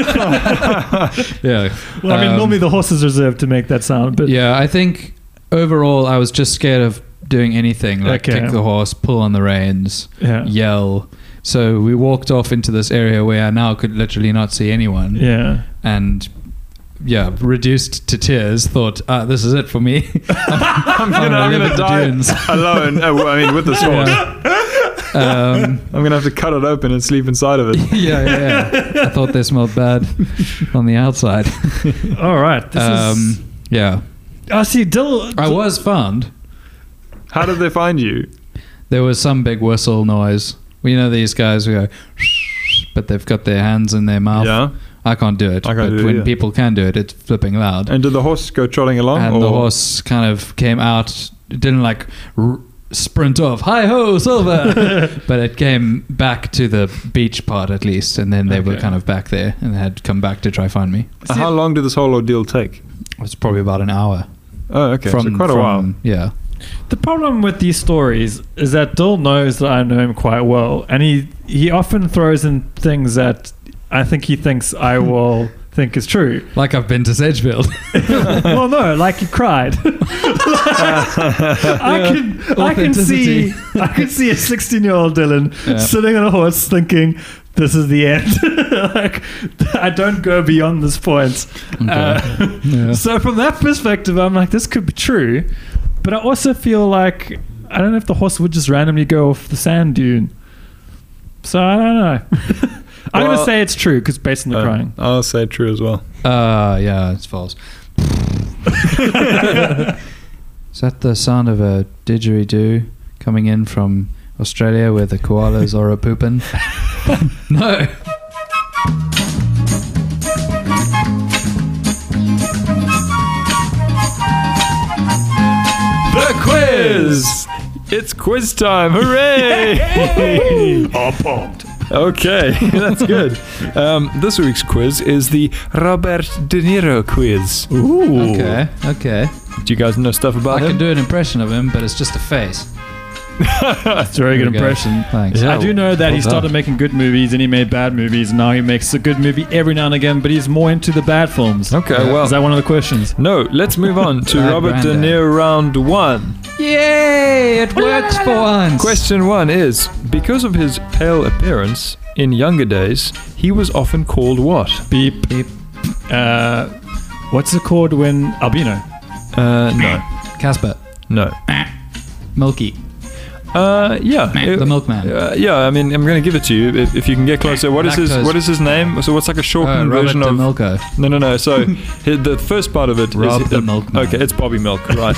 I, yeah. well, I mean, Um, normally the horse is reserved to make that sound, but Yeah, I think overall I was just scared of doing anything like Okay. kick the horse, pull on the reins, yeah. yell, So we walked off into this area where I now could literally not see anyone. Yeah. And yeah, reduced to tears, thought, ah, this is it for me. I'm gonna, I'm gonna die alone. Uh, I mean, with this horse. Um, I'm gonna have to cut it open and sleep inside of it. yeah, yeah, yeah. I thought they smelled bad on the outside. All right. This Um, is. yeah. Oh, see, Dill. I was found. How did they find you? There was some big whistle noise. Well, you know these guys who go, but they've got their hands in their mouth. Yeah. I can't do it. I can't but do it when either. people can do it, it's flipping loud. And did the horse go trotting along? And or? the horse kind of came out. It didn't like r- sprint off. Hi ho, Silver! But it came back to the beach part at least, and then they were Okay. kind of back there and had come back to try find me. Uh, How long did this whole ordeal take? It was probably about an hour. Oh, okay. From, so quite a from- while. Yeah. The problem with these stories is that Dill knows that I know him quite well, and he he often throws in things that I think he thinks I will think is true. Like I've been to Sedgefield. Well, no, like you cried. I can I can see Authenticity. I can see a sixteen-year-old Dylan Yeah. sitting on a horse thinking, "This is the end." Like I don't go beyond this point. Uh, Yeah. So from that perspective, I'm like, this could be true, but I also feel like I don't know if the horse would just randomly go off the sand dune. So I don't know. I'm Well- gonna say it's true because based on the Uh, crying. I'll say true as well. Uh, yeah, it's false. Is that the sound of a didgeridoo coming in from Australia where the koalas are a pooping? No. The quiz! It's quiz time! Hooray! Oh, pumped. Okay, that's good. Um, this week's quiz is the Robert De Niro quiz. Ooh. Okay, okay. Do you guys know stuff about I him? can do an impression of him, but it's just a face. That's a very good There we go. impression. Thanks. Yeah. I do know that well he started done. making good movies and he made bad movies. And now he makes a good movie every now and again, but he's more into the bad films. Okay, Yeah. well, Is that one of the questions? no, let's move on to Bad Robert De Brando. Niro round one. Yay! It works for once. Question one is, because of his pale appearance, in younger days, he was often called what? Beep. Beep. Uh, what's it called when albino? Uh, no. Casper. No. Milky. Uh, yeah. The milkman. Uh, yeah, I mean, I'm going to give it to you if, if you can get closer. What is his Lactose. What is his name? So what's like a Uh, shortened Robert version De of? Milko. No, no, no. So hi- the first part of it is Rob the uh, Milkman. Okay, it's Bobby Milk, right?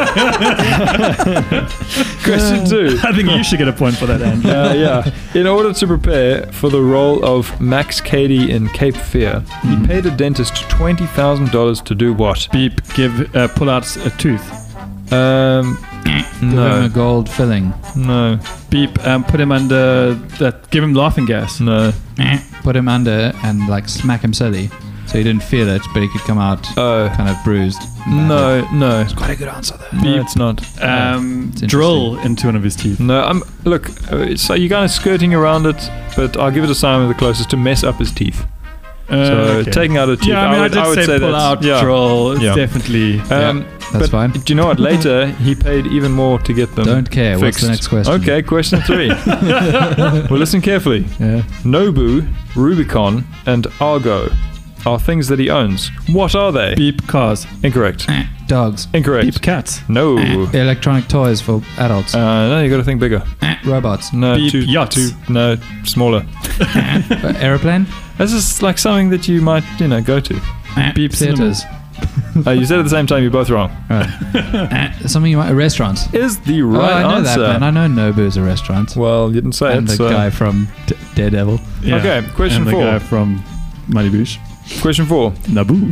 Question two. I think you should get a point for that, Andrew. Uh, yeah. In order to prepare for the role of Max Cady in Cape Fear, he Hmm. paid a dentist twenty thousand dollars to do what? Beep. Give. Uh, pull out a tooth. Um, Give him a no, gold filling. no, Beep. Um, put him under that. Give him laughing gas. no. Put him under and like smack him silly, so he didn't feel it, but he could come out Oh, kind of bruised. no, no. Quite a good answer there. No, it's not. Um, It's drill into one of his teeth. No, I'm look. Uh, so you're kind of skirting around it, but I'll give it a sign with the closest to mess up his teeth. Uh, So okay. taking out a tooth. Yeah, I mean, I, would, did would say, say pull that's, out, yeah. drill. It's Yeah. definitely. Um, That's but fine. Do you know what? Later, he paid even more to get them. Don't care. What's fixed. the next question? Okay, question three. Well, listen carefully. Yeah. Nobu, Rubicon, and Argo are things that he owns. What are they? Beep cars. Incorrect. Dogs. Incorrect. Beep cats. No. Electronic toys for adults. Uh, no, you got to think bigger. Robots. No, Beep too, yachts. too, no, smaller. Uh, aeroplane. This is like something that you might, you know, go to. Beep theaters. Uh, you said at the same time, you're both wrong. Right. Something you might. Restaurants. Is the Oh, right I know answer. that, man. I know Nobu is a restaurant. Well, you didn't say And it. the So. guy from D- Daredevil. Yeah. Okay, question and the four. guy from Mighty Boosh. Question four. Naboo.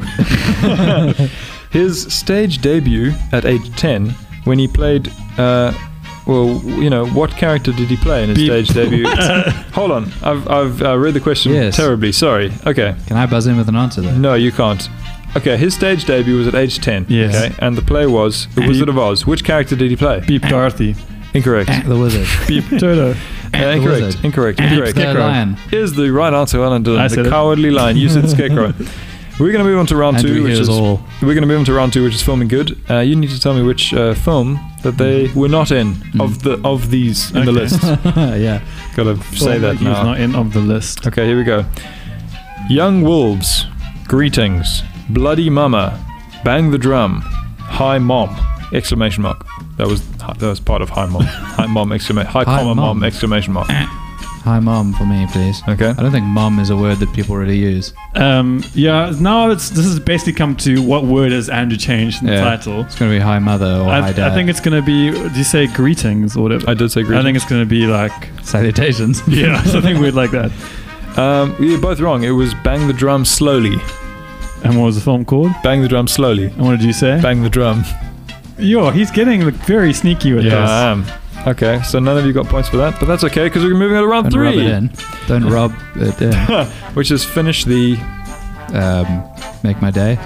His stage debut at age ten, when he played, uh, well, you know, what character did he play in his Beep. stage debut? Hold on, I've I've uh, read the question Yes. terribly. Sorry. Okay, Can I buzz in with an answer though? no, you can't. Okay, his stage debut was at age ten. Yes. Okay, and the play was The Beep. Wizard of Oz. Which character did he play? Beep Dorothy. Incorrect. The wizard. Beep Toto. Uh, The incorrect. wizard. Incorrect. Beep Incorrect. the Scarecrow. lion. Is the right answer. Well done, I Dylan. said The it. cowardly lion. You said Scarecrow. We're going to move on to round Andrew two, which hears is all. we're going to move on to round two, which is filming good. Uh, you need to tell me which uh, film that they were not in Mm. of the of these in the Okay. list. yeah. Gotta say that He was now. not in of the list. Okay, here we go. Young wolves, greetings, bloody mama, bang the drum, hi mom! Exclamation mark. That was that was part of hi mom. Hi mom! Exclamation. Hi, Hi, comma mom! mom. Exclamation mark. Hi, mom, for me, please. Okay. I don't think mom is a word that people really use. Um, yeah, now it's this has basically come to what word has Andrew changed in the Yeah. title. It's going to be hi, mother, or I, hi, dad. I think it's going to be, do you say greetings or whatever? I did say I greetings. think it's going to be like, salutations. yeah, something weird like that. Um, you're both wrong. It was bang the drum slowly. And what was the film called? Bang the drum slowly. And what did you say? Bang the drum. Yo, he's getting like, very sneaky with Yeah, this. I am. Okay, so none of you got points for that, but that's okay because we're moving on to round Don't three, rub it in. Don't rub it in. which is finish the Um, make my day.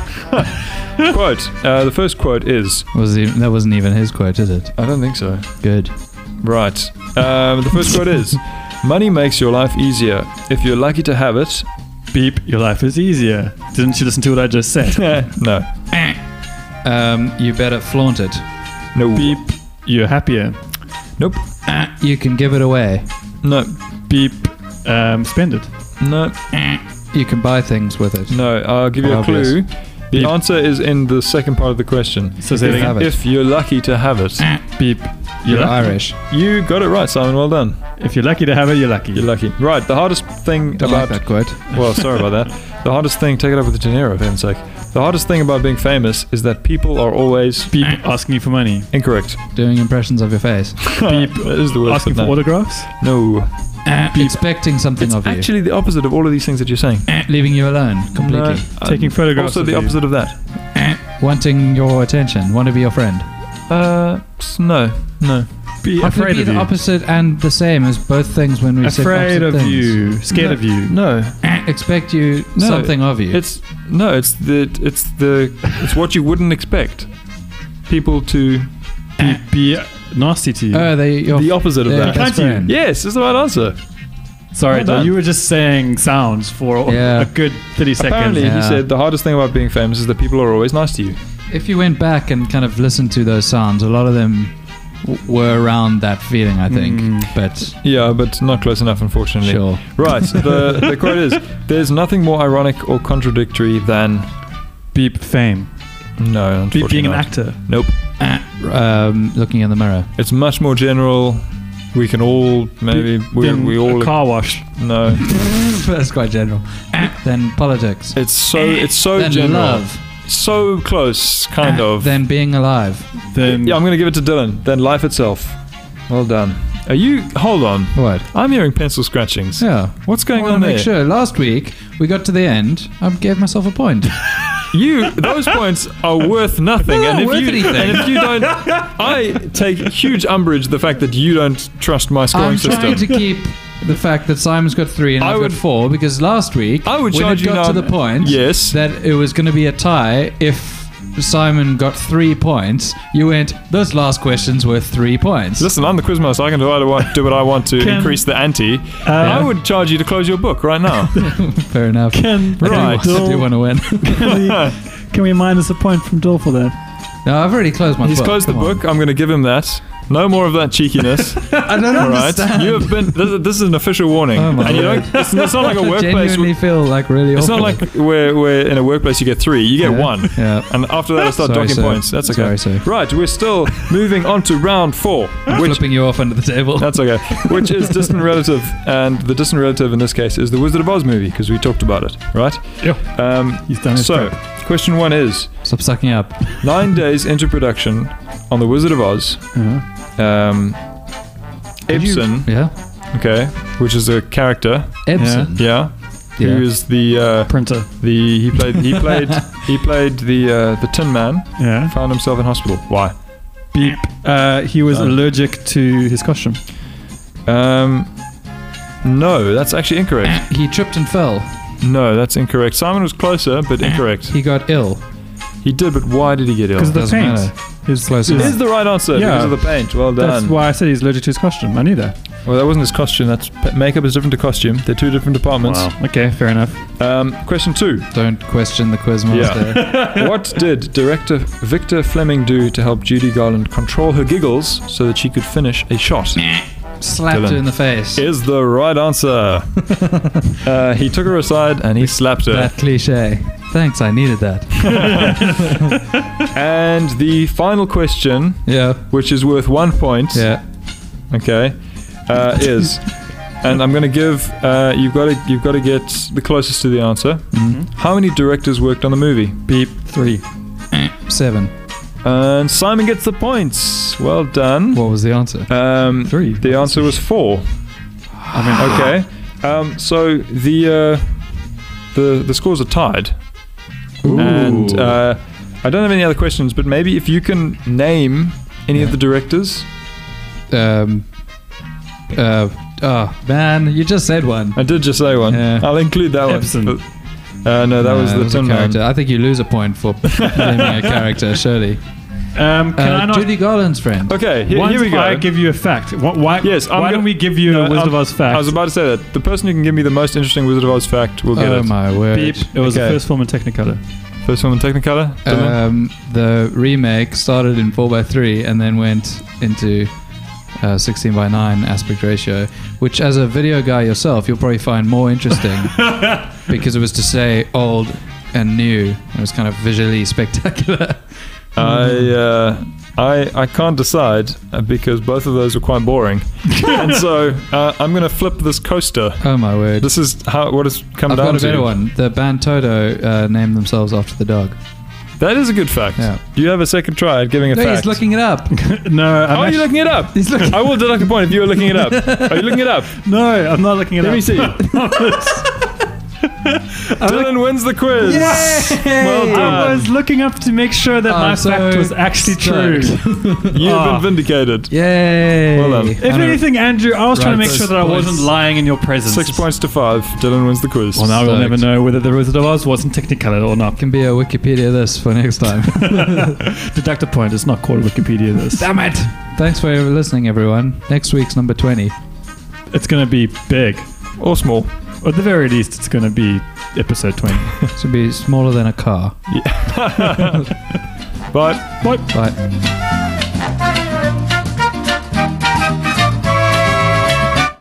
quote. Uh, the first quote is. Was he, that wasn't even his quote, is it? I don't think so. Good. Right. Um, the first quote is: money makes your life easier if you're lucky to have it. Beep, your life is easier. Didn't you listen to what I just said? no. Um, you better flaunt it. No. Beep, you're happier. Nope. You can give it away. No. Beep, um, spend it. No. You can buy things with it. No. I'll give you a Obvious. clue. The Beep. answer is in the second part of the question. So say it If- again. have it. If you're lucky to have it. Beep, You're you're lucky. Irish. You got it right, Simon. Well done. If you're lucky to have it, you're lucky. You're lucky. Right. The hardest thing Don't about like that quote. well, sorry about that. The hardest thing, take it up with the De Niro, for heaven's sake. The hardest thing about being famous is that people are always Beep, asking you for money. incorrect. Doing impressions of your face. Beep, That is the word. asking for no. autographs. No. Expecting something It's of you. actually the opposite of all of these things that you're saying. Leaving you alone completely. No, uh, Taking photographs Also of the you. opposite of that. Wanting your attention. Want to be your friend. Uh, s- no. No. Be How could it afraid be of the you. opposite and the same as both things when we say Afraid opposite of things? you. Scared No. of you. No. Expect you No, something of you. It's no, it's the it's the it's what you wouldn't expect people to Be, be nasty to you. oh, they your the opposite of their that. best Can't you? friend. Yes, is the right answer. Sorry, well John, done. you were just saying sounds for Yeah. a good thirty seconds. Apparently, he Yeah. said the hardest thing about being famous is that people are always nice to you. If you went back and kind of listened to those sounds, a lot of them w- were around that feeling, I think. Mm. But Yeah, but not close enough, unfortunately. sure. Right. The the quote is: "There's nothing more ironic or contradictory than Beep, fame. no, Beep, unfortunately being an not. actor. Nope. Um, looking in the mirror. It's much more general. We can all maybe we Then we all a car wash. no. That's quite general. Then politics. It's so it's so Then general. love. So close, kind of. Then being alive. Then Yeah, I'm gonna give it to Dylan. Then life itself. Well done. Are you? Hold on. What? I'm hearing pencil scratchings. Yeah. What's I going want on to make there? sure. Last week we got to the end. I gave myself a point. You, those points are worth nothing, They're and not if worth you anything. and if you don't, I take huge umbrage the fact that you don't trust my scoring I'm system. trying to keep the fact that Simon's got three and I I've would- got four because last week I would when charge it you got now- to the point Yes. that it was going to be a tie if Simon got three points, you went, those last questions were three points. Listen, I'm the quizmaster. I can do what I want, do what I want to Can- increase the ante. uh, I would charge you to close your book right now. Fair enough. can, Right. I do, do want to win. can, we, can we minus a point from Dole for that? No, I've already closed my He's book. closed the Come on. book. I'm going to give him that. No more of that cheekiness. I don't All right. understand. You have been. This, is- this is an official warning, Oh my and you word. don't. It's, it's not like a I workplace. genuinely feel like really It's awful. not like where, where in a workplace you get three. You get Yeah. one. Yeah. And after that, I start Sorry, docking sir. points. That's okay. Sorry, sir. Right, we're still moving on to round four, which Flipping you off under the table. that's okay. Which is distant relative, and the distant relative in this case is the Wizard of Oz movie because we talked about it, right? Yeah. Um, He's done his so, prep. question one is: Stop sucking up. nine days into production on the Wizard of Oz, Uh-huh. um, Could you- Ibsen, Yeah. okay, which is a character, Ibsen. yeah, Yeah. who is the uh, Printer. the he played he played he played the uh, the Tin Man. Yeah. Found himself in hospital. Why? Beep. Uh, he was Done. allergic to his costume. Um, no, that's actually incorrect. He tripped and fell. No, that's incorrect. Simon was closer, but incorrect. He got ill. He did, but why did he get ill? Because of the Doesn't paint. matter. His, Close his- It is the right answer Yeah. because of the paint. Well That's done. why I said he's allergic to his costume. I knew that. Well, that wasn't his costume. That's makeup is different to costume. They're two different departments. Wow. Okay, fair enough. Um, question two. Don't question the quizmaster. Yeah. What did director Victor Fleming do to help Judy Garland control her giggles so that she could finish a shot? Slapped Dylan. her in the face. Is the right answer. uh, he took her aside and he slapped her. That cliche. Thanks, I needed that. And the final question, Yeah. which is worth one point, Yeah. okay, uh, is, and I'm going to give. Uh, you've got to you've got to get the closest to the answer. Mm-hmm. How many directors worked on the movie? Beep. Three. Seven. And Simon gets the points. Well done. What was the answer? Um, Three. The answer was four. I mean, Okay. Um, so the uh, the the scores are tied. Ooh. And uh, I don't have any other questions, but maybe if you can name any of the directors. Um. Uh. Oh man, you just said one. I did just say one. Yeah. I'll include that Epson. one. Uh, no, that No, was it the was a Tin Man. character. I think you lose a point for naming a character, surely. Um, can Uh, I not? Judy Garland's friend. Okay, here, Once here we go. I give you a fact. Why, why, Yes, I'm why go- don't we give you No, a Wizard of I'm- Oz fact? I was about to say that. The person who can give me the most interesting Wizard of Oz fact will get Oh it. my word. Beep. It was Okay. the first film in Technicolor. First one in Technicolor? Dylan? Um, the remake started in four by three and then went into uh, sixteen by nine aspect ratio, which as a video guy yourself, you'll probably find more interesting because it was to say old and new. It was kind of visually spectacular. I, uh, I I can't decide uh, because both of those were quite boring. And so uh, I'm going to flip this coaster. Oh my word. This is how what it's come I've down got a to. better one. The band Toto uh, named themselves after the dog. That is a good fact. Yeah. Do you have a second try at giving a No, fact? he's looking it up. No, I'm Oh, are you actually, looking it up? He's looking. I will deduct a point if you were looking it up. Are you looking it up? no, I'm not looking at Let it. me see. Dylan wins the quiz. Well I done. was looking up to make sure that Oh, my so fact was actually true. stoked. You've Ah. been vindicated. Yay. Well done. If I don't- anything, Andrew, I was trying to Right, make sure those that I points. wasn't lying in your presence. Six points to five. Dylan wins the quiz. Well, now we'll Stoked. never know whether the Wizard of Oz was in Technicolor or not. Can be a Wikipedia this for next time. Deduct a point. It's not called Wikipedia. This. Damn it. Thanks for listening, everyone. Next week's number twenty. It's going to be big. Or small. Or at the very least, it's going to be episode twenty. This will be smaller than a car. Bye. Bye. Bye.